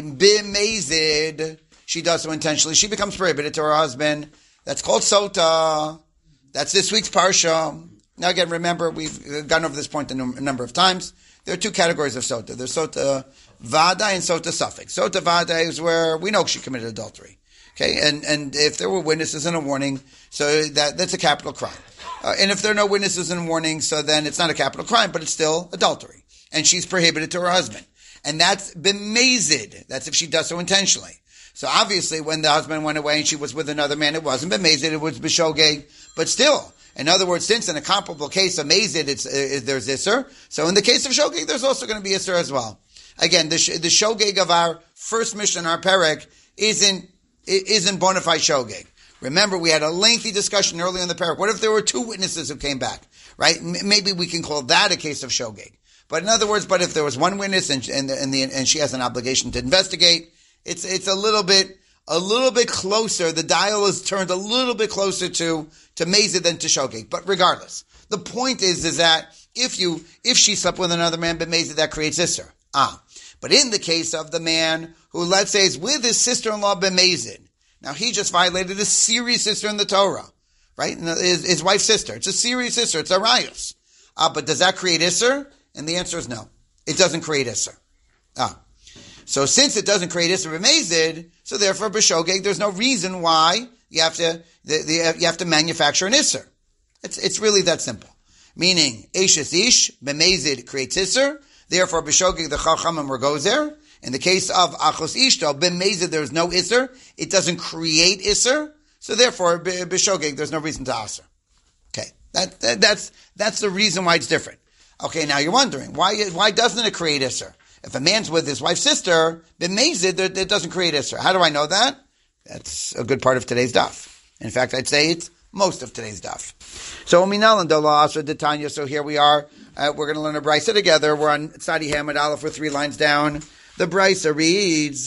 b'mezid, she does so intentionally, she becomes prohibited to her husband. That's called sota. That's this week's parsha. Now again, remember, we've gone over this point a number of times. There are two categories of sota. There's sota vada and sota suffix. Sota vada is where we know she committed adultery. Okay, and, and if there were witnesses and a warning, so that, that's a capital crime. Uh, and if there are no witnesses and warning, so then it's not a capital crime, but it's still adultery. And she's prohibited to her husband. And that's b'mezid. That's if she does so intentionally. So obviously when the husband went away and she was with another man, it wasn't b'mezid, it was b'shogeg. But still, in other words, since in a comparable case of mezid, it's, uh, there's isser, so in the case of shogeg, there's also going to be isser as well. Again, the, the shogeg of our first mission, our perek, isn't, isn't bona fide shogeg. Remember, we had a lengthy discussion earlier in the perek. What if there were two witnesses who came back, right? M- maybe we can call that a case of shogeg. But in other words, but if there was one witness and, and, and, the, and she has an obligation to investigate, it's, it's a little bit, a little bit closer. The dial is turned a little bit closer to, to mezid than to shogeg. But regardless, the point is, is that if you, if she slept with another man, but mezid, that creates isser. Ah. But in the case of the man who, let's say, is with his sister-in-law, b'mezid, now he just violated a serious isser in the Torah, right? His, his wife's sister. It's a serious isser. It's a rayos. Ah, but does that create isser? And the answer is no. It doesn't create isser. Ah. So since it doesn't create isser b'mezid, so therefore b'shogeg, there's no reason why you have to, the, the, you have to manufacture an isser. It's, it's really that simple. Meaning, eshes ish, b'mezid creates isser, therefore b'shogeg the chachamim were goes there. In the case of achos ishto, b'mezid there's no isser, it doesn't create isser, so therefore b'shogeg there's no reason to aser. Okay. That, that, that's, that's the reason why it's different. Okay, now you're wondering, why, why doesn't it create isser? If a man's with his wife's sister, b'mezid, it doesn't create isser. How do I know that? That's a good part of today's daf. In fact, I'd say it's most of today's daf. So, Minal and Dola Asra Detanya, so here we are. Uh, we're going to learn a brisa together. We're on Tzadi Hamad Aleph, we're three lines down. The brisa reads,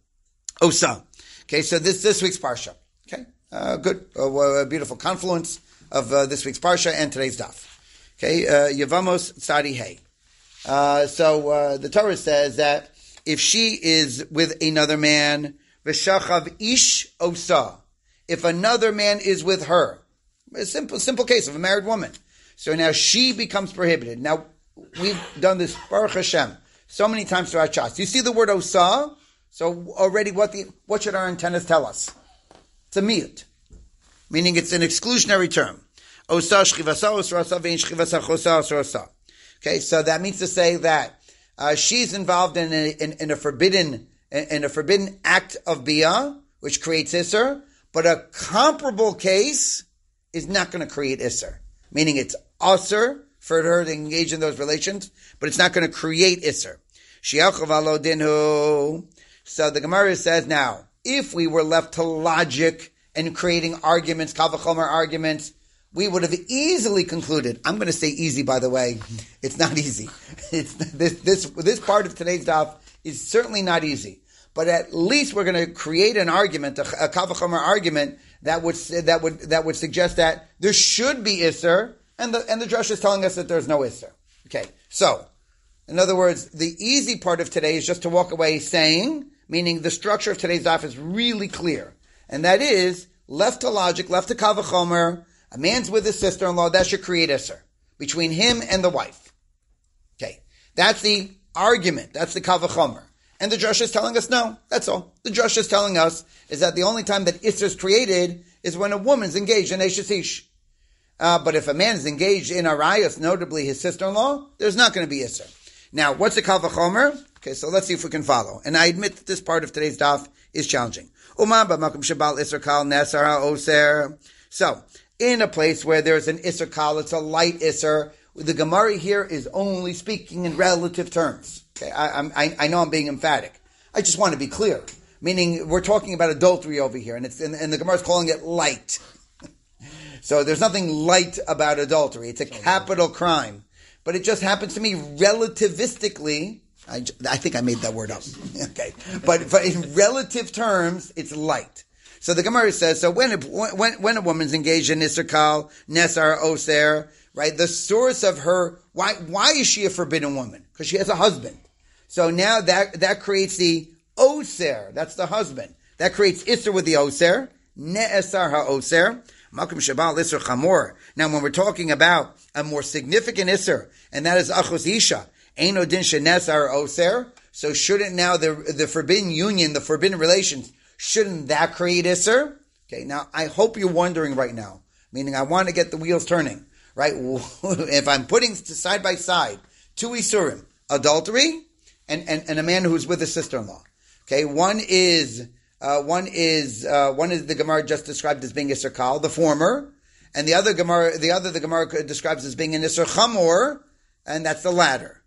Osa. Okay, so this, this week's parsha. Okay, uh, good, uh, a beautiful confluence of uh, this week's parsha and today's daf. Okay, uh, Yevamos Tzadi Hey. Uh, so, uh, the Torah says that if she is with another man, V'shachav ish osa. If another man is with her. A simple, simple case of a married woman. So now she becomes prohibited. Now, we've done this, Baruch Hashem, so many times throughout Shas. You see the word osa? So already what the, what should our antennas tell us? It's a miyut. Meaning it's an exclusionary term. Osa shchivasa osrasa vein shchivasa chosa osrasa. Okay, so that means to say that uh, she's involved in a, in, in a forbidden in a forbidden act of biyah, which creates isser, but a comparable case is not going to create isser. Meaning it's usser for her to engage in those relations, but it's not going to create isser. Shiachav alo dinhu. So the Gemara says now, if we were left to logic and creating arguments, kal v'chomer arguments, we would have easily concluded. I'm going to say easy, by the way. It's not easy. It's this this this part of today's daf is certainly not easy. But at least we're going to create an argument, a, a kal v'chomer argument that would that would that would suggest that there should be isser, and the and the drush is telling us that there's no isser. Okay, so in other words, the easy part of today is just to walk away saying, meaning the structure of today's daf is really clear, and that is left to logic, left to kal v'chomer. A man's with his sister-in-law, that should create isser between him and the wife. Okay. That's the argument. That's the kal v'chomer. And the drush is telling us no. That's all. The drush is telling us is that the only time that isser is created is when a woman's engaged in eshes ish. Uh, but if a man is engaged in arayos, notably his sister-in-law, there's not going to be isser. Now, what's the kal v'chomer? Okay, so let's see if we can follow. And I admit that this part of today's daf is challenging. Uman b'makom shabal isser kal nesar ha'oser. So, in a place where there's an isser kal, it's a light isser. The Gemara here is only speaking in relative terms. Okay, I, I, I know I'm being emphatic. I just want to be clear. Meaning, we're talking about adultery over here, and it's and, and the Gemara is calling it light. So there's nothing light about adultery. It's a capital crime. But it just happens to me relativistically, I, I think I made that word up. Okay, but, but in relative terms, it's light. So the Gemara says, so when a, when when a woman's engaged in Isser Kal, Nesar, Oser, right? The source of her, why why is she a forbidden woman? Because she has a husband. So now that that creates the Oser. That's the husband. That creates Isser with the Oser. Ne'esar ha-Oser. Malkum Shabal Isser Chamor. Now when we're talking about a more significant Isser, and that is Achos Isha, Ein Odin She'nesar Oser. So shouldn't now the the forbidden union, the forbidden relations, shouldn't that create Isser? Okay, now I hope you're wondering right now, meaning I want to get the wheels turning, right? If I'm putting side by side two Isurim, adultery and, and, and a man who's with his sister-in-law. Okay, one is, uh, one is, uh, one is the Gemara just described as being Isser Kal, the former, and the other Gemara, the other the Gemara describes as being an Isser Chamor, and that's the latter.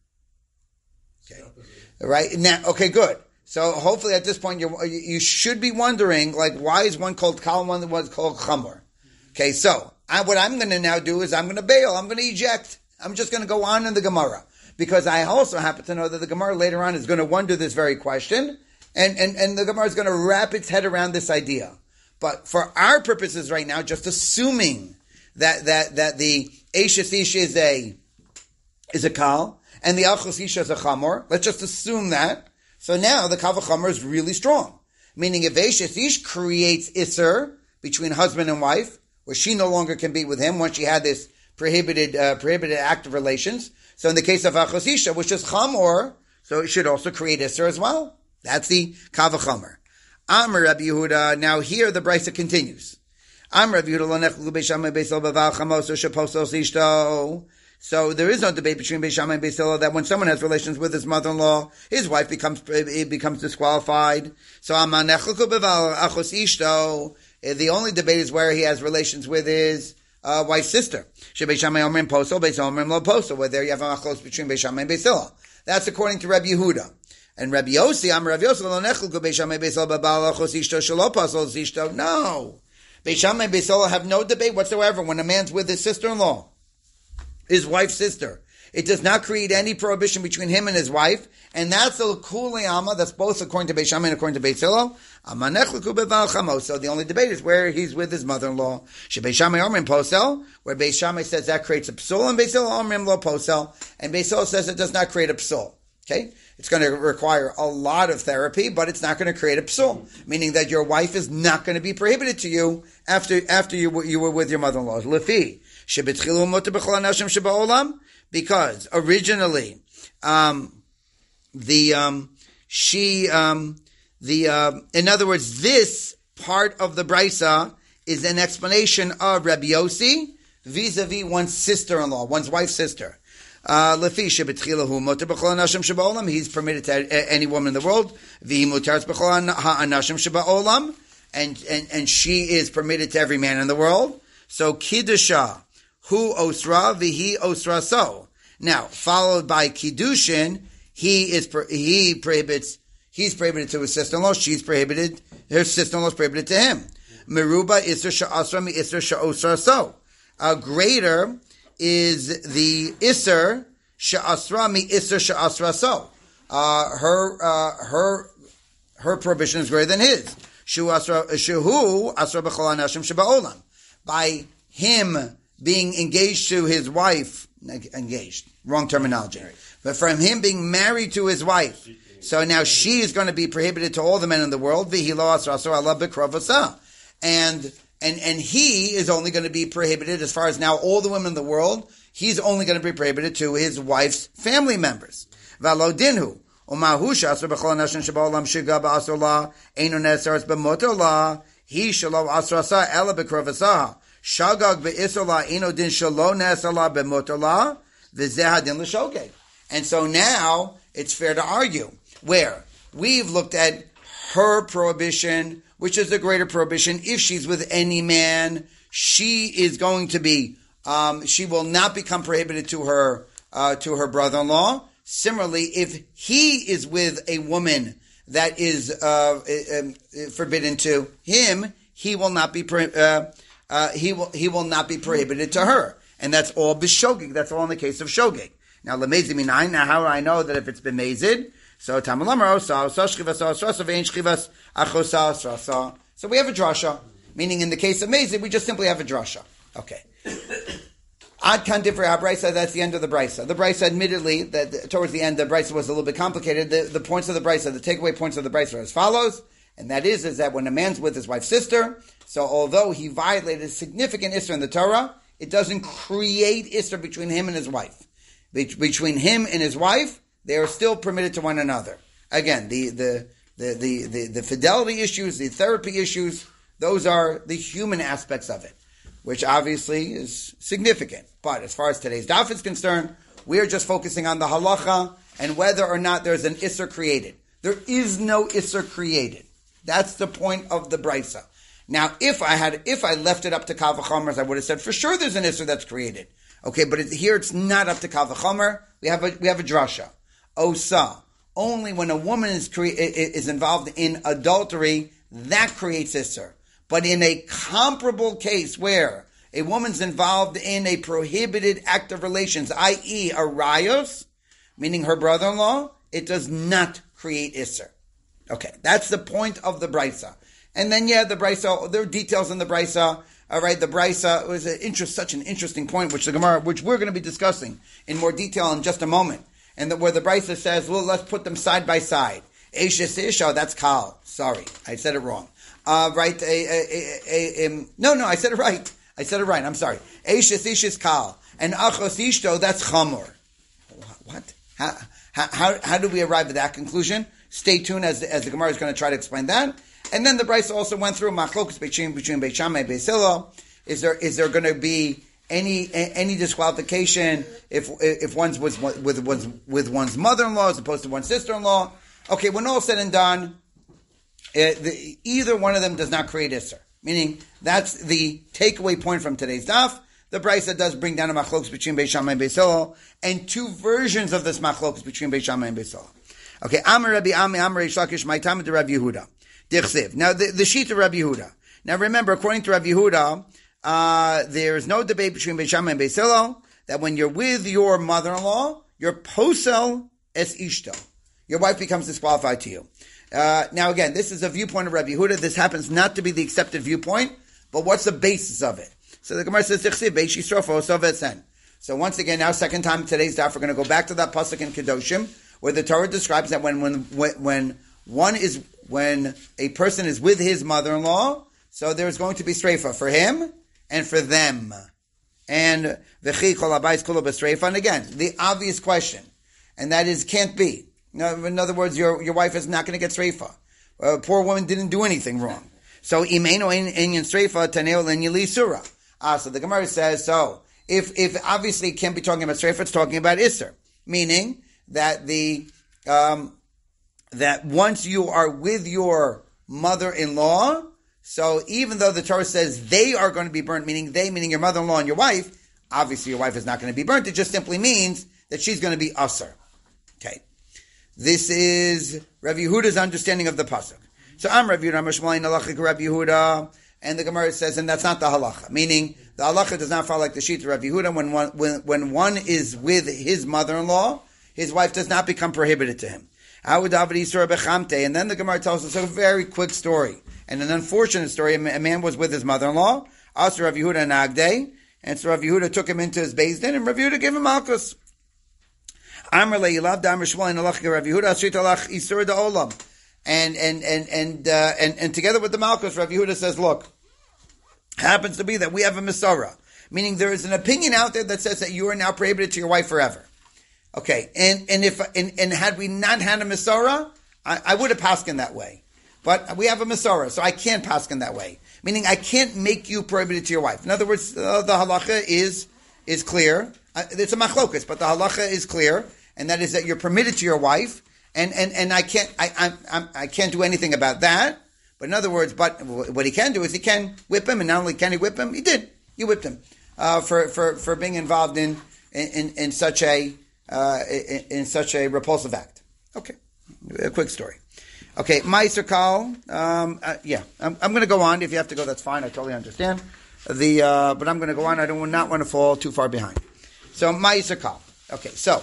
Okay, right? Now, okay, good. So hopefully at this point you you should be wondering, like, why is one called Kal and one was called Chamor? Okay, so I, what I'm going to now do is I'm going to bail. I'm going to eject. I'm just going to go on in the Gemara. Because I also happen to know that the Gemara later on is going to wonder this very question. And, and, and the Gemara is going to wrap its head around this idea. But for our purposes right now, just assuming that that that the Eishes Ish is a, is a Kal and the Achos Isha is a Chamor, let's just assume that. So now the Kal v'Chamor is really strong. Meaning if Eishes Ish creates Isser between husband and wife, where she no longer can be with him once she had this prohibited uh, prohibited act of relations. So in the case of Achos Isha, which is Chamor, so it should also create Isser as well. That's the Kal v'Chamor. Amr Rabbi Yehuda, now here the Brisa continues. Amr Rabbi Yehuda, lo nechlu Beis Shammai Beis Hillel b'val chamos or sheposos ishto. So there is no debate between Beis Shammai and Beis Hillel that when someone has relations with his mother-in-law, his wife becomes it becomes disqualified. So Amar nechlu b'val Achos ishto. The only debate is where he has relations with his uh, wife's sister. Beis Shammai omrim posel, Beis Hillel omrim lo posel. Where there you have a machlos between Beis Shammai and Beis Hillel. That's according to Rabbi Yehuda. And Rabbi Yossi, Amar Rabbi Yossi, lo nechlu Beis Shammai Beis Hillel b'bal Achos ishto shelo posel ishto. No. Beis Shammai and Beis Hillel have no debate whatsoever when a man's with his sister-in-law, his wife's sister. It does not create any prohibition between him and his wife, and that's the Kuli Amma, that's both according to Beis Shammai and according to Beis Hillel. So the only debate is where he's with his mother-in-law. Beis Shammai Omrim Posel, where Beis Shammai says that creates a psul, and Beis Hillel Omrim Lo Posel, and Beis Hillel says it does not create a psul. Okay? It's going to require a lot of therapy, but it's not going to create a psul, meaning that your wife is not going to be prohibited to you after after you, you were with your mother-in-law. Lefi. Because originally, um, the, um, she, um, the, uh, in other words, this part of the Brisa is an explanation of Rabbi Yossi vis-a-vis one's sister-in-law, one's wife's sister. Uh, he's permitted to any woman in the world. And, and, and she is permitted to every man in the world. So, Kiddusha, hu osra, vihi osra so. Now, followed by Kiddushin, he is, he prohibits, he's prohibited to his sister-in-law, she's prohibited, her sister-in-law is prohibited to him. Meruba isra sha'asra mi isra sha'osra so. Uh, greater is the isr sha'asra mi isra sha'asra so. Uh, her, uh, her, her prohibition is greater than his. Shu asra, shuhu asra b'chol anashim sheba'olam. By him being engaged to his wife, engaged, wrong terminology, but from him being married to his wife, so now she is going to be prohibited to all the men in the world, and and and he is only going to be prohibited as far as now all the women in the world, he's only going to be prohibited to his wife's family members. Valodinhu. He shalo asrasa ela bekrovasaha. Shagag be'isola ino din shalo nesala bemotola v'zeh din l'shogeg. And so now it's fair to argue where we've looked at her prohibition, which is the greater prohibition. If she's with any man, she is going to be, um, she will not become prohibited to her uh, to her brother-in-law. Similarly, if he is with a woman that is uh, uh, forbidden to him, he will not be pro- uh, uh, he will he will not be prohibited to her, and that's all b'shogeg. That's all in the case of shogeg. Now, lemezid minayin. Now, how do I know that if it's been mezid? So, tamalamar osa, osa shchivas osa osa ve'in shchivas achosa osa. So we have a drasha. Meaning, in the case of mezid, we just simply have a drasha. Okay. Ad kan differ brisa. That's the end of the brisa. The brisa, admittedly, that towards the end, the brisa was a little bit complicated. The, the points of the brisa, the takeaway points of the brisa are as follows, and that is, is that when a man's with his wife's sister, so although he violated a significant issur in the Torah, it doesn't create issur between him and his wife. Be- between him and his wife, they are still permitted to one another. Again, the the the the the, the fidelity issues, the therapy issues, those are the human aspects of it, which obviously is significant. But as far as today's daf is concerned, we are just focusing on the halacha and whether or not there's an issur created. There is no issur created. That's the point of the brisa. Now, if I had, if I left it up to Kal V'chomer, I would have said for sure there's an issur that's created. Okay, but it, here it's not up to Kal V'chomer. We have a we have a drasha. Osa. Only when a woman is cre- is involved in adultery, that creates issur. But in a comparable case where a woman's involved in a prohibited act of relations, that is a rayos, meaning her brother-in-law, it does not create issur. Okay, that's the point of the brisa. And then, yeah, the brisa, there are details in the brisa. All right, the brisa was an interest, such an interesting point, which the Gemara, which we're going to be discussing in more detail in just a moment. And the, where the brisa says, well, let's put them side by side. Eishes isha, that's kal. Sorry, I said it wrong. Uh, right? A, a, a, a, no, no, I said it right. I said it right. I'm sorry. Eishes ish is kal, and achos ishto, that's chamor. What? How, how how do we arrive at that conclusion? Stay tuned as as the Gemara is going to try to explain that. And then the Brisa also went through machlokus between between Beit Shammai and Beit Hillel. Is there is there going to be any any disqualification if if one's with with one's with one's mother-in-law as opposed to one's sister-in-law? Okay, when all said and done, Uh, the, either one of them does not create issur. Meaning, that's the takeaway point from today's daf. The Brisa does bring down a machlokus between Beit Shammai and Beit Hillel, and two versions of this machlokus between Beit Shammai and Beit Hillel. Okay, Amar Rabbi Ami, Amar Reish Lakish, my time to Rabbi Yehuda. Dichsiv. Now, the, the sheet of Rabbi Yehuda. Now, remember, according to Rabbi Yehuda, uh, there is no debate between Beit Shammai and Beit Hillel that when you're with your mother-in-law, you're posel es ishto. Your wife becomes disqualified to you. Uh, now again, this is a viewpoint of Rabbi Yehuda. This happens not to be the accepted viewpoint, but what's the basis of it? So the Gemara says, so once again, now second time in today's daf, we're going to go back to that pasuk in Kedoshim, where the Torah describes that when, when, when one is, when a person is with his mother-in-law, so there's going to be streifa for him and for them. And v'chi kol habayis kulo b'streifa. And again, the obvious question, and that is, can't be. In other words, your your wife is not going to get streifa. Uh, poor woman didn't do anything wrong. So imeno inyan streifa taneo lenyali surah. Ah, so the Gemara says so. If if obviously it can't be talking about streifa, it's talking about issur, meaning that the um, that once you are with your mother-in-law, so even though the Torah says they are going to be burnt, meaning they, meaning your mother-in-law and your wife, obviously your wife is not going to be burnt. It just simply means that she's going to be usher. Okay. This is Rav Yehuda's understanding of the pasuk. So I'm Rav Yehuda, I'm Shmuel Nalachik Rav Yehuda, and the Gemara says, and that's not the halacha. Meaning, the halacha does not follow like the sheet of Rav Yehuda. When one when, when one is with his mother-in-law, his wife does not become prohibited to him. And then the Gemara tells us a very quick story, and an unfortunate story. A man was with his mother-in-law, Asher Rav Yehuda Nagde, and so Rav Yehuda took him into his beis din, and Rav Yehuda gave him malchus. And and and and uh, and and together with the Malchus, Rav Yehuda says, look, happens to be that we have a Masara, meaning there is an opinion out there that says that you are now prohibited to your wife forever. Okay, and and if and, and had we not had a Masara, I, I would have pasken that way, but we have a Masara, so I can't pasken that way. Meaning I can't make you prohibited to your wife. In other words, uh, the halacha is is clear. Uh, it's a machlokas, but the halacha is clear. And that is that you're permitted to your wife, and, and, and I can't I I'm, I'm, I can't do anything about that. But in other words, but what he can do is he can whip him, and not only can he whip him, he did. He whipped him uh, for, for, for being involved in in, in such a uh, in, in such a repulsive act. Okay, a quick story. Okay, Meiser Kal. Um, uh, yeah, I'm, I'm going to go on. If you have to go, that's fine. I totally understand. The uh, but I'm going to go on. I do not want to fall too far behind. So Meiser Kal. Okay, so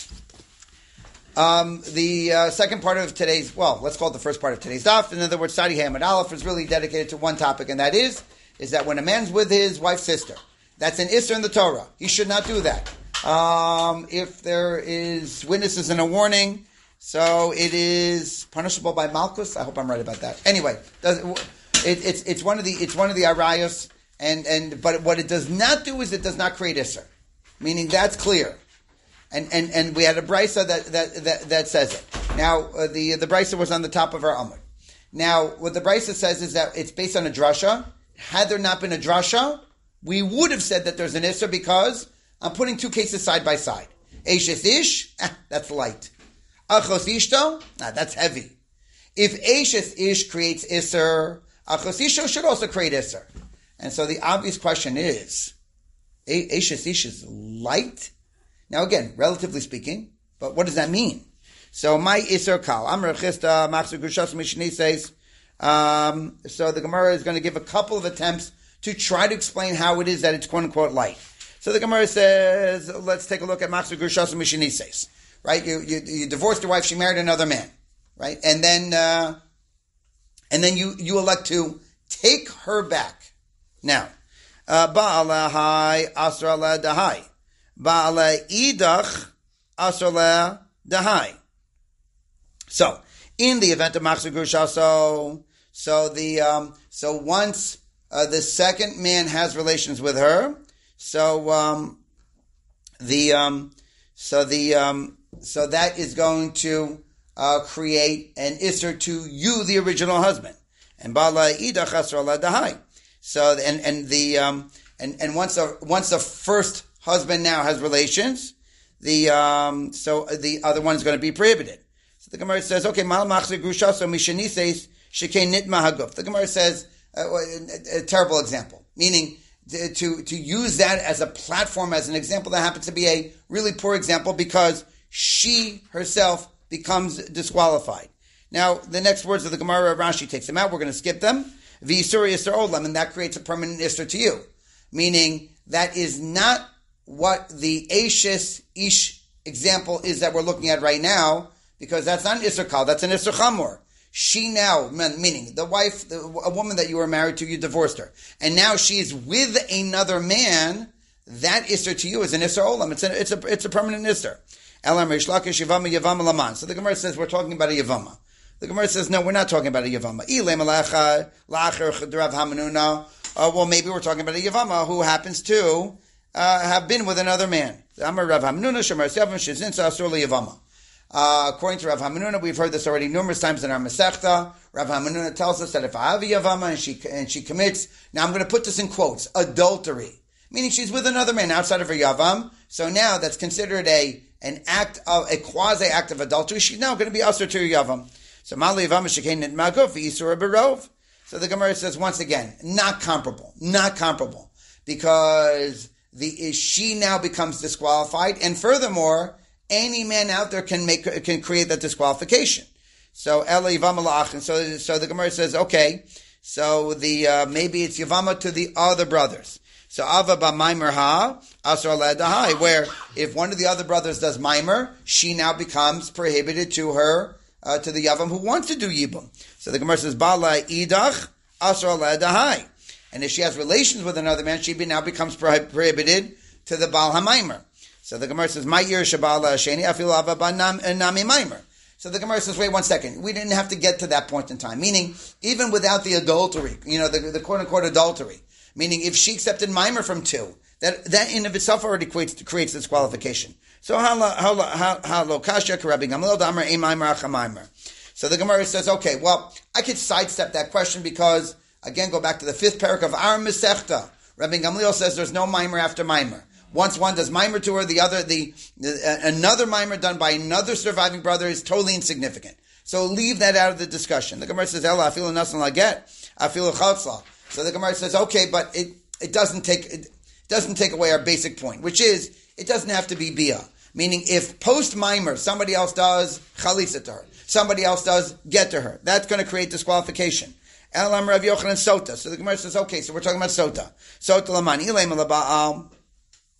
um, the uh, second part of today's, well, let's call it the first part of today's daf. In other words, Sadi Hamad Aleph is really dedicated to one topic, and that is, is that when a man's with his wife's sister, that's an Isser in the Torah. He should not do that. Um, if there is witnesses and a warning, so it is punishable by Malchus. I hope I'm right about that. Anyway, does, it, it's it's one of the it's one of the arayos, and and but what it does not do is it does not create Isser, meaning that's clear. And and and we had a brisa that that that, that says it. Now uh, the the brisa was on the top of our Amud. Now what the brisa says is that it's based on a drasha. Had there not been a drasha, we would have said that there's an Isser because I'm putting two cases side by side. Eishes ish, ah, that's light. Achos ishto, ah, that's heavy. If Eishes ish creates Isser, Achos ishto should also create Isser. And so the obvious question is, Eishes ish is light? Now again, relatively speaking, but what does that mean? So my Isser kal, Amr Chista, Machzor Gushas Mishni says, um, so the Gemara is going to give a couple of attempts to try to explain how it is that it's quote unquote light. So the Gemara says, let's take a look at Machzor Gushas Mishni says, right? You, you you divorced your wife, she married another man, right? And then uh, and then you you elect to take her back. Now, Ba'ala hai asra la dahai. Ba'ala idach asra la dahai. So, in the event of Machzor Gushas, so so the um, so once uh, the second man has relations with her, so um, the um, so the um, so that is going to uh, create an Isser to you, the original husband, and Ba'ala idach asra la dahai. So and and the um, and and once the once the first husband now has relations, the um, so the other one is going to be prohibited. So the Gemara says, okay, mal machzor grushaso mishani says shekei nitma haguf. The Gemara says uh, a, a terrible example, meaning to, to to use that as a platform, as an example that happens to be a really poor example because she herself becomes disqualified. Now the next words of the Gemara, Rashi takes them out. We're going to skip them. V'isur yisur olam, and that creates a permanent Isser to you. Meaning, that is not what the Eishes Ish example is that we're looking at right now, because that's not an Isser Kal, that's an Isser Chamor. She now, meaning the wife, the, a woman that you were married to, you divorced her, and now she's with another man, that Isser to you is an Isser Olam. It's a, it's a, it's a permanent Isser. Elam Reish Lakish Yavama Yavama Laman. So the Gemara says we're talking about a Yavama. The Gemara says, no, we're not talking about a Yavama. Uh, well, maybe we're talking about a Yavama who happens to uh, have been with another man. Uh, according to Rav Hamanuna, we've heard this already numerous times in our Masechta. Rav Hamanuna tells us that if I have a Yavama and she, and she commits, now I'm going to put this in quotes, adultery. Meaning she's with another man outside of her Yavam. So now that's considered a an act of, a quasi act of adultery. She's now going to be usher to her Yavam. So Mali Yavam Shekain Maguf Yisur Berov. So the Gemara says once again, not comparable, not comparable, because the she now becomes disqualified, and furthermore, any man out there can make can create that disqualification. So Ela Yavama La'ach, and so so the Gemara says, okay, so the uh, maybe it's Yavama to the other brothers. So Ava ba Maimer ha Asar Ledahai, where if one of the other brothers does Maimer, she now becomes prohibited to her. Uh, to the Yavam who wants to do Yibum. So the Gemara says, Bala idach asra ledahai. And if she has relations with another man, she be, now becomes prohibited to the Baal HaMaimer. So the Gemara says, Ma'ir shabala sheni afil ava ba nami maimer. So the Gemara says, wait one second. We didn't have to get to that point in time. Meaning, even without the adultery, you know, the, the quote-unquote adultery, meaning if she accepted Maimer from two, that, that in of itself already creates, creates disqualification. So how lo kasha karabi gamliel damer a maimer acha maimer. So the Gemara says, okay, well, I could sidestep that question because, again, go back to the fifth parak of our Masechta. Rabbi Gamliel says there's no maimer after maimer. Once one does maimer to her, the other, the, the uh, another maimer done by another surviving brother is totally insignificant. So leave that out of the discussion. The Gemara says, Ella, I feel a nasan laget, I feel a chatzla. So the Gemara says, okay, but it it doesn't take it doesn't take away our basic point, which is it doesn't have to be bia. Meaning, if post-mimer, somebody else does chalitza to her, somebody else does get to her, that's going to create disqualification. Elam Rav Yochanan Sota. So the Gemara says, okay, so we're talking about Sota. Sota Laman, Ilay Malaba'al.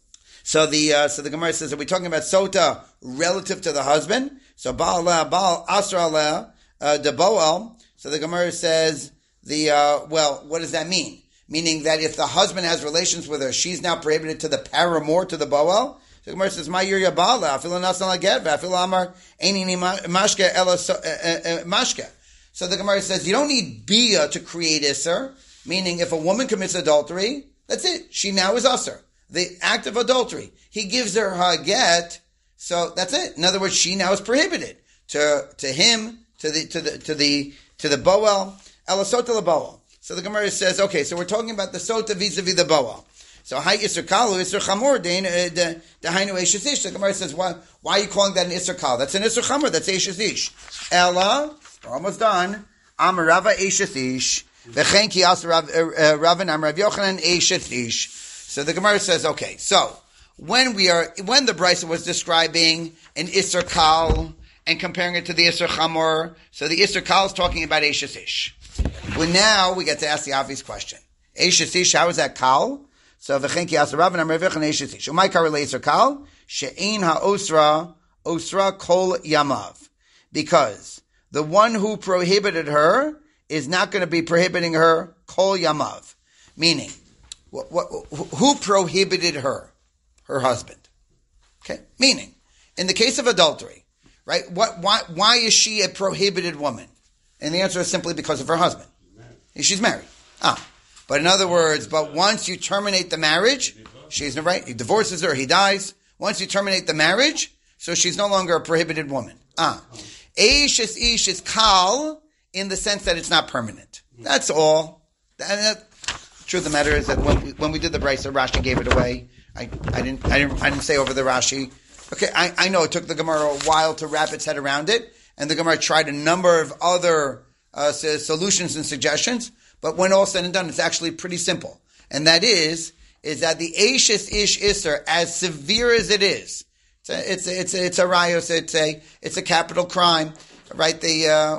So the uh, so the Gemara says, are we talking about sota relative to the husband? So Baal Baal Asra uh, de Boel. So the Gemara says the uh, well, what does that mean? Meaning that if the husband has relations with her, she's now prohibited to the paramour, to the Boel. So the Gemara says, "My yirya bala, afilu nasan laget, afilu amar einini mashke ela mashke." So the Gemara says, you don't need bia to create iser. Meaning, if a woman commits adultery, that's it. She now is usher. The act of adultery. He gives her her get, so that's it. In other words, she now is prohibited to to him, to the to the to the to the boel, elasota la boel. So the Gemara says, okay, so we're talking about the sota vis-a-vis the boel. So hi iser kalu iser chamor the the hainu eishes ish. The Gemara says, why why are you calling that an iser kal? That's an iser chamor. That's eishes ish. Ella, we're almost done. Amarava eishes ish. V'chen ki as Rav Rav Am Rav Yochanan eishes ish. So the Gemara says, okay, so when we are when the Brisa was describing an iser kal and comparing it to the iser chamor, so the iser kal is talking about eishes ish. Well, now we get to ask the obvious question. Eishes ish, how is that kal? So v'chen ki as Rav Am Rav Yochanan eishes ish. Umay kar leiser kal she'ein ha'osra osra kol yamav, because the one who prohibited her is not going to be prohibiting her kol yamav, meaning what, what, who prohibited her? Her husband. Okay, meaning in the case of adultery, right? What? Why? Why is she a prohibited woman? And the answer is simply because of her husband. She's married. Ah, but in other words, but once you terminate the marriage, she's right. He divorces her. He dies. Once you terminate the marriage, so she's no longer a prohibited woman. Ah, Eish is ish is kal in the sense that it's not permanent. That's all. And that, the truth of the matter is that when we, when we did the Brisa, Rashi gave it away. I, I didn't I didn't I didn't say over the Rashi. Okay, I, I know it took the Gemara a while to wrap its head around it, and the Gemara tried a number of other uh, solutions and suggestions. But when all said and done, it's actually pretty simple, and that is is that the Eishes Ish Isser, as severe as it is, it's a, it's a, it's a, it's a rayos, it's a it's a capital crime, right? The uh,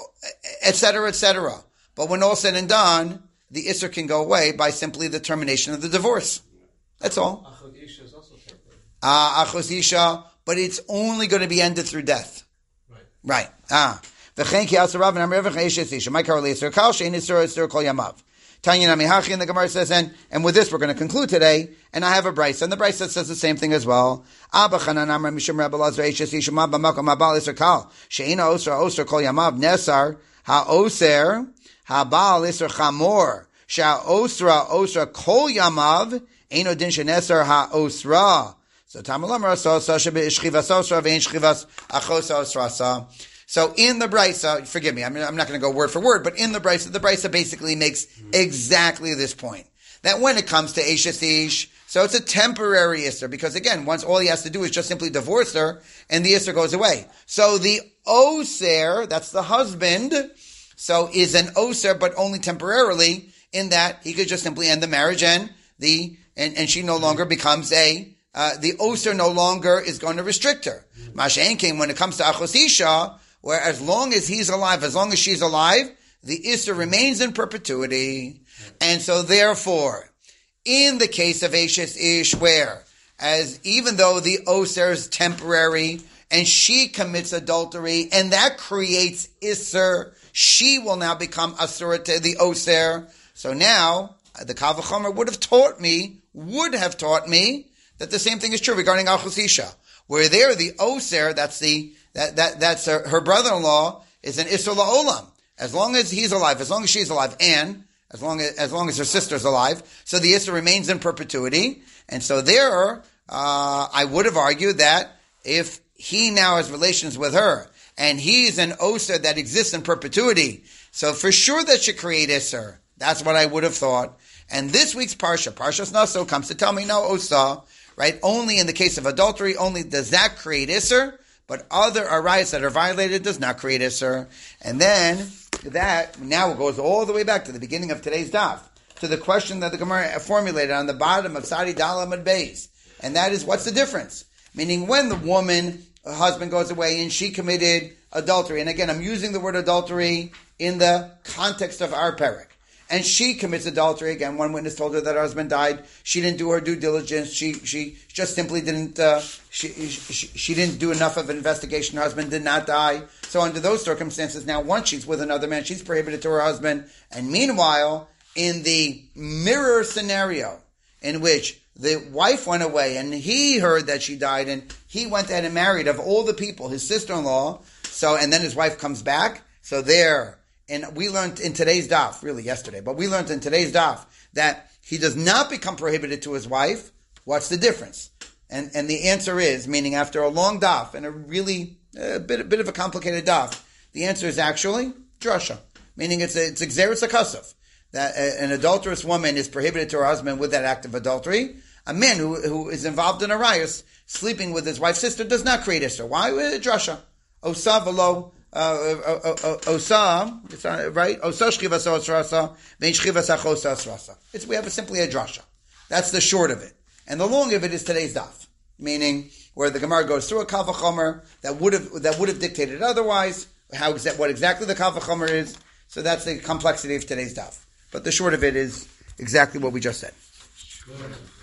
et cetera, et cetera. But when all said and done, the Isser can go away by simply the termination of the divorce. That's all. Achos Isha is also temporary. Ah, Achos Isha, but it's only going to be ended through death. Right. Right. Ah. V'chen ki asar Rav and Amar Revach Eishes Isha. My karli Isser Kal Shein Isser Isser Kol Yamav. Tanya Nami Hachi, and the Gemara says, and, and with this we're going to conclude today, and I have a Brisa, and the Brisa says the same thing as well. Abba Chanan Amar Mishum Rabbi Lazar Eishes Isha Ma B'Makom Mabal Isser Kal Shein Osra Osra Kol Yamav Nesar HaOser HaBal Isser Chamor Sha Osra Osra Kol Yamav Eino Din Shenesar HaOsra. So Tamalam Rasa Sasha Be'ishchivas Osra Ve'in Shchivas Achos Osrasa. So in the Brisa, forgive me, I mean, I'm not going to go word for word, but in the Brisa, the Brisa basically makes exactly this point. That when it comes to Eishes Ish, so it's a temporary Isser, because again, once all he has to do is just simply divorce her, and the Isser goes away. So the Oser, that's the husband, so is an Oser, but only temporarily, in that he could just simply end the marriage, and the and, and she no longer becomes a, uh, the Oser no longer is going to restrict her. Masha'en came when it comes to Achos Isha, where as long as he's alive, as long as she's alive, the Isser remains in perpetuity. And so therefore, in the case of Eishes Ish, where, as even though the Oser is temporary, and she commits adultery, and that creates Isser, she will now become Asura to the Oser. So now, the Kal V'chomer would have taught me, would have taught me, that the same thing is true regarding Achos Isha. Where there, the Oser, that's the That, that, that's her, her brother-in-law is an Isser La'olam. As long as he's alive, as long as she's alive, and as long as, as long as her sister's alive, so the Isser remains in perpetuity. And so there, uh, I would have argued that if he now has relations with her, and he's an Oser that exists in perpetuity, so for sure that should create Isser. That's what I would have thought. And this week's Parsha, Parshas Naso, comes to tell me, no, Osa, right? Only in the case of adultery, only does that create Isser. But other arayos that are violated does not create Isser. And then that now goes all the way back to the beginning of today's daf, to the question that the Gemara formulated on the bottom of Sadi Dalam Beis. And that is, what's the difference? Meaning when the woman, her husband goes away and she committed adultery. And again, I'm using the word adultery in the context of our parak. and she commits adultery. Again, one witness told her that her husband died. She didn't do her due diligence. She she just simply didn't uh, she, she she didn't do enough of an investigation. Her husband did not die. So under those circumstances, now once she's with another man, she's prohibited to her husband. And meanwhile, in the mirror scenario in which the wife went away and he heard that she died and he went ahead and married, of all the people, his sister-in-law, so and then his wife comes back. So there, and we learned in today's daf, really yesterday, but we learned in today's daf that he does not become prohibited to his wife. What's the difference? And and the answer is, meaning after a long daf and a really a bit a bit of a complicated daf, the answer is actually drasha, meaning it's a, it's exeris akasov, that a, an adulterous woman is prohibited to her husband with that act of adultery. A man who who is involved in a rayus, sleeping with his wife's sister, does not create issur. Why? Drasha. Osa v'lo osa, it's not right. Osa shchivasa osrasa, vein shchivasa chosa osrasa. It's we have a, simply a drasha. That's the short of it, and the long of it is today's daf, meaning where the Gemara goes through a kal v'chomer that would have that would have dictated otherwise. How exa- what exactly the kal v'chomer is. So that's the complexity of today's daf. But the short of it is exactly what we just said. Good.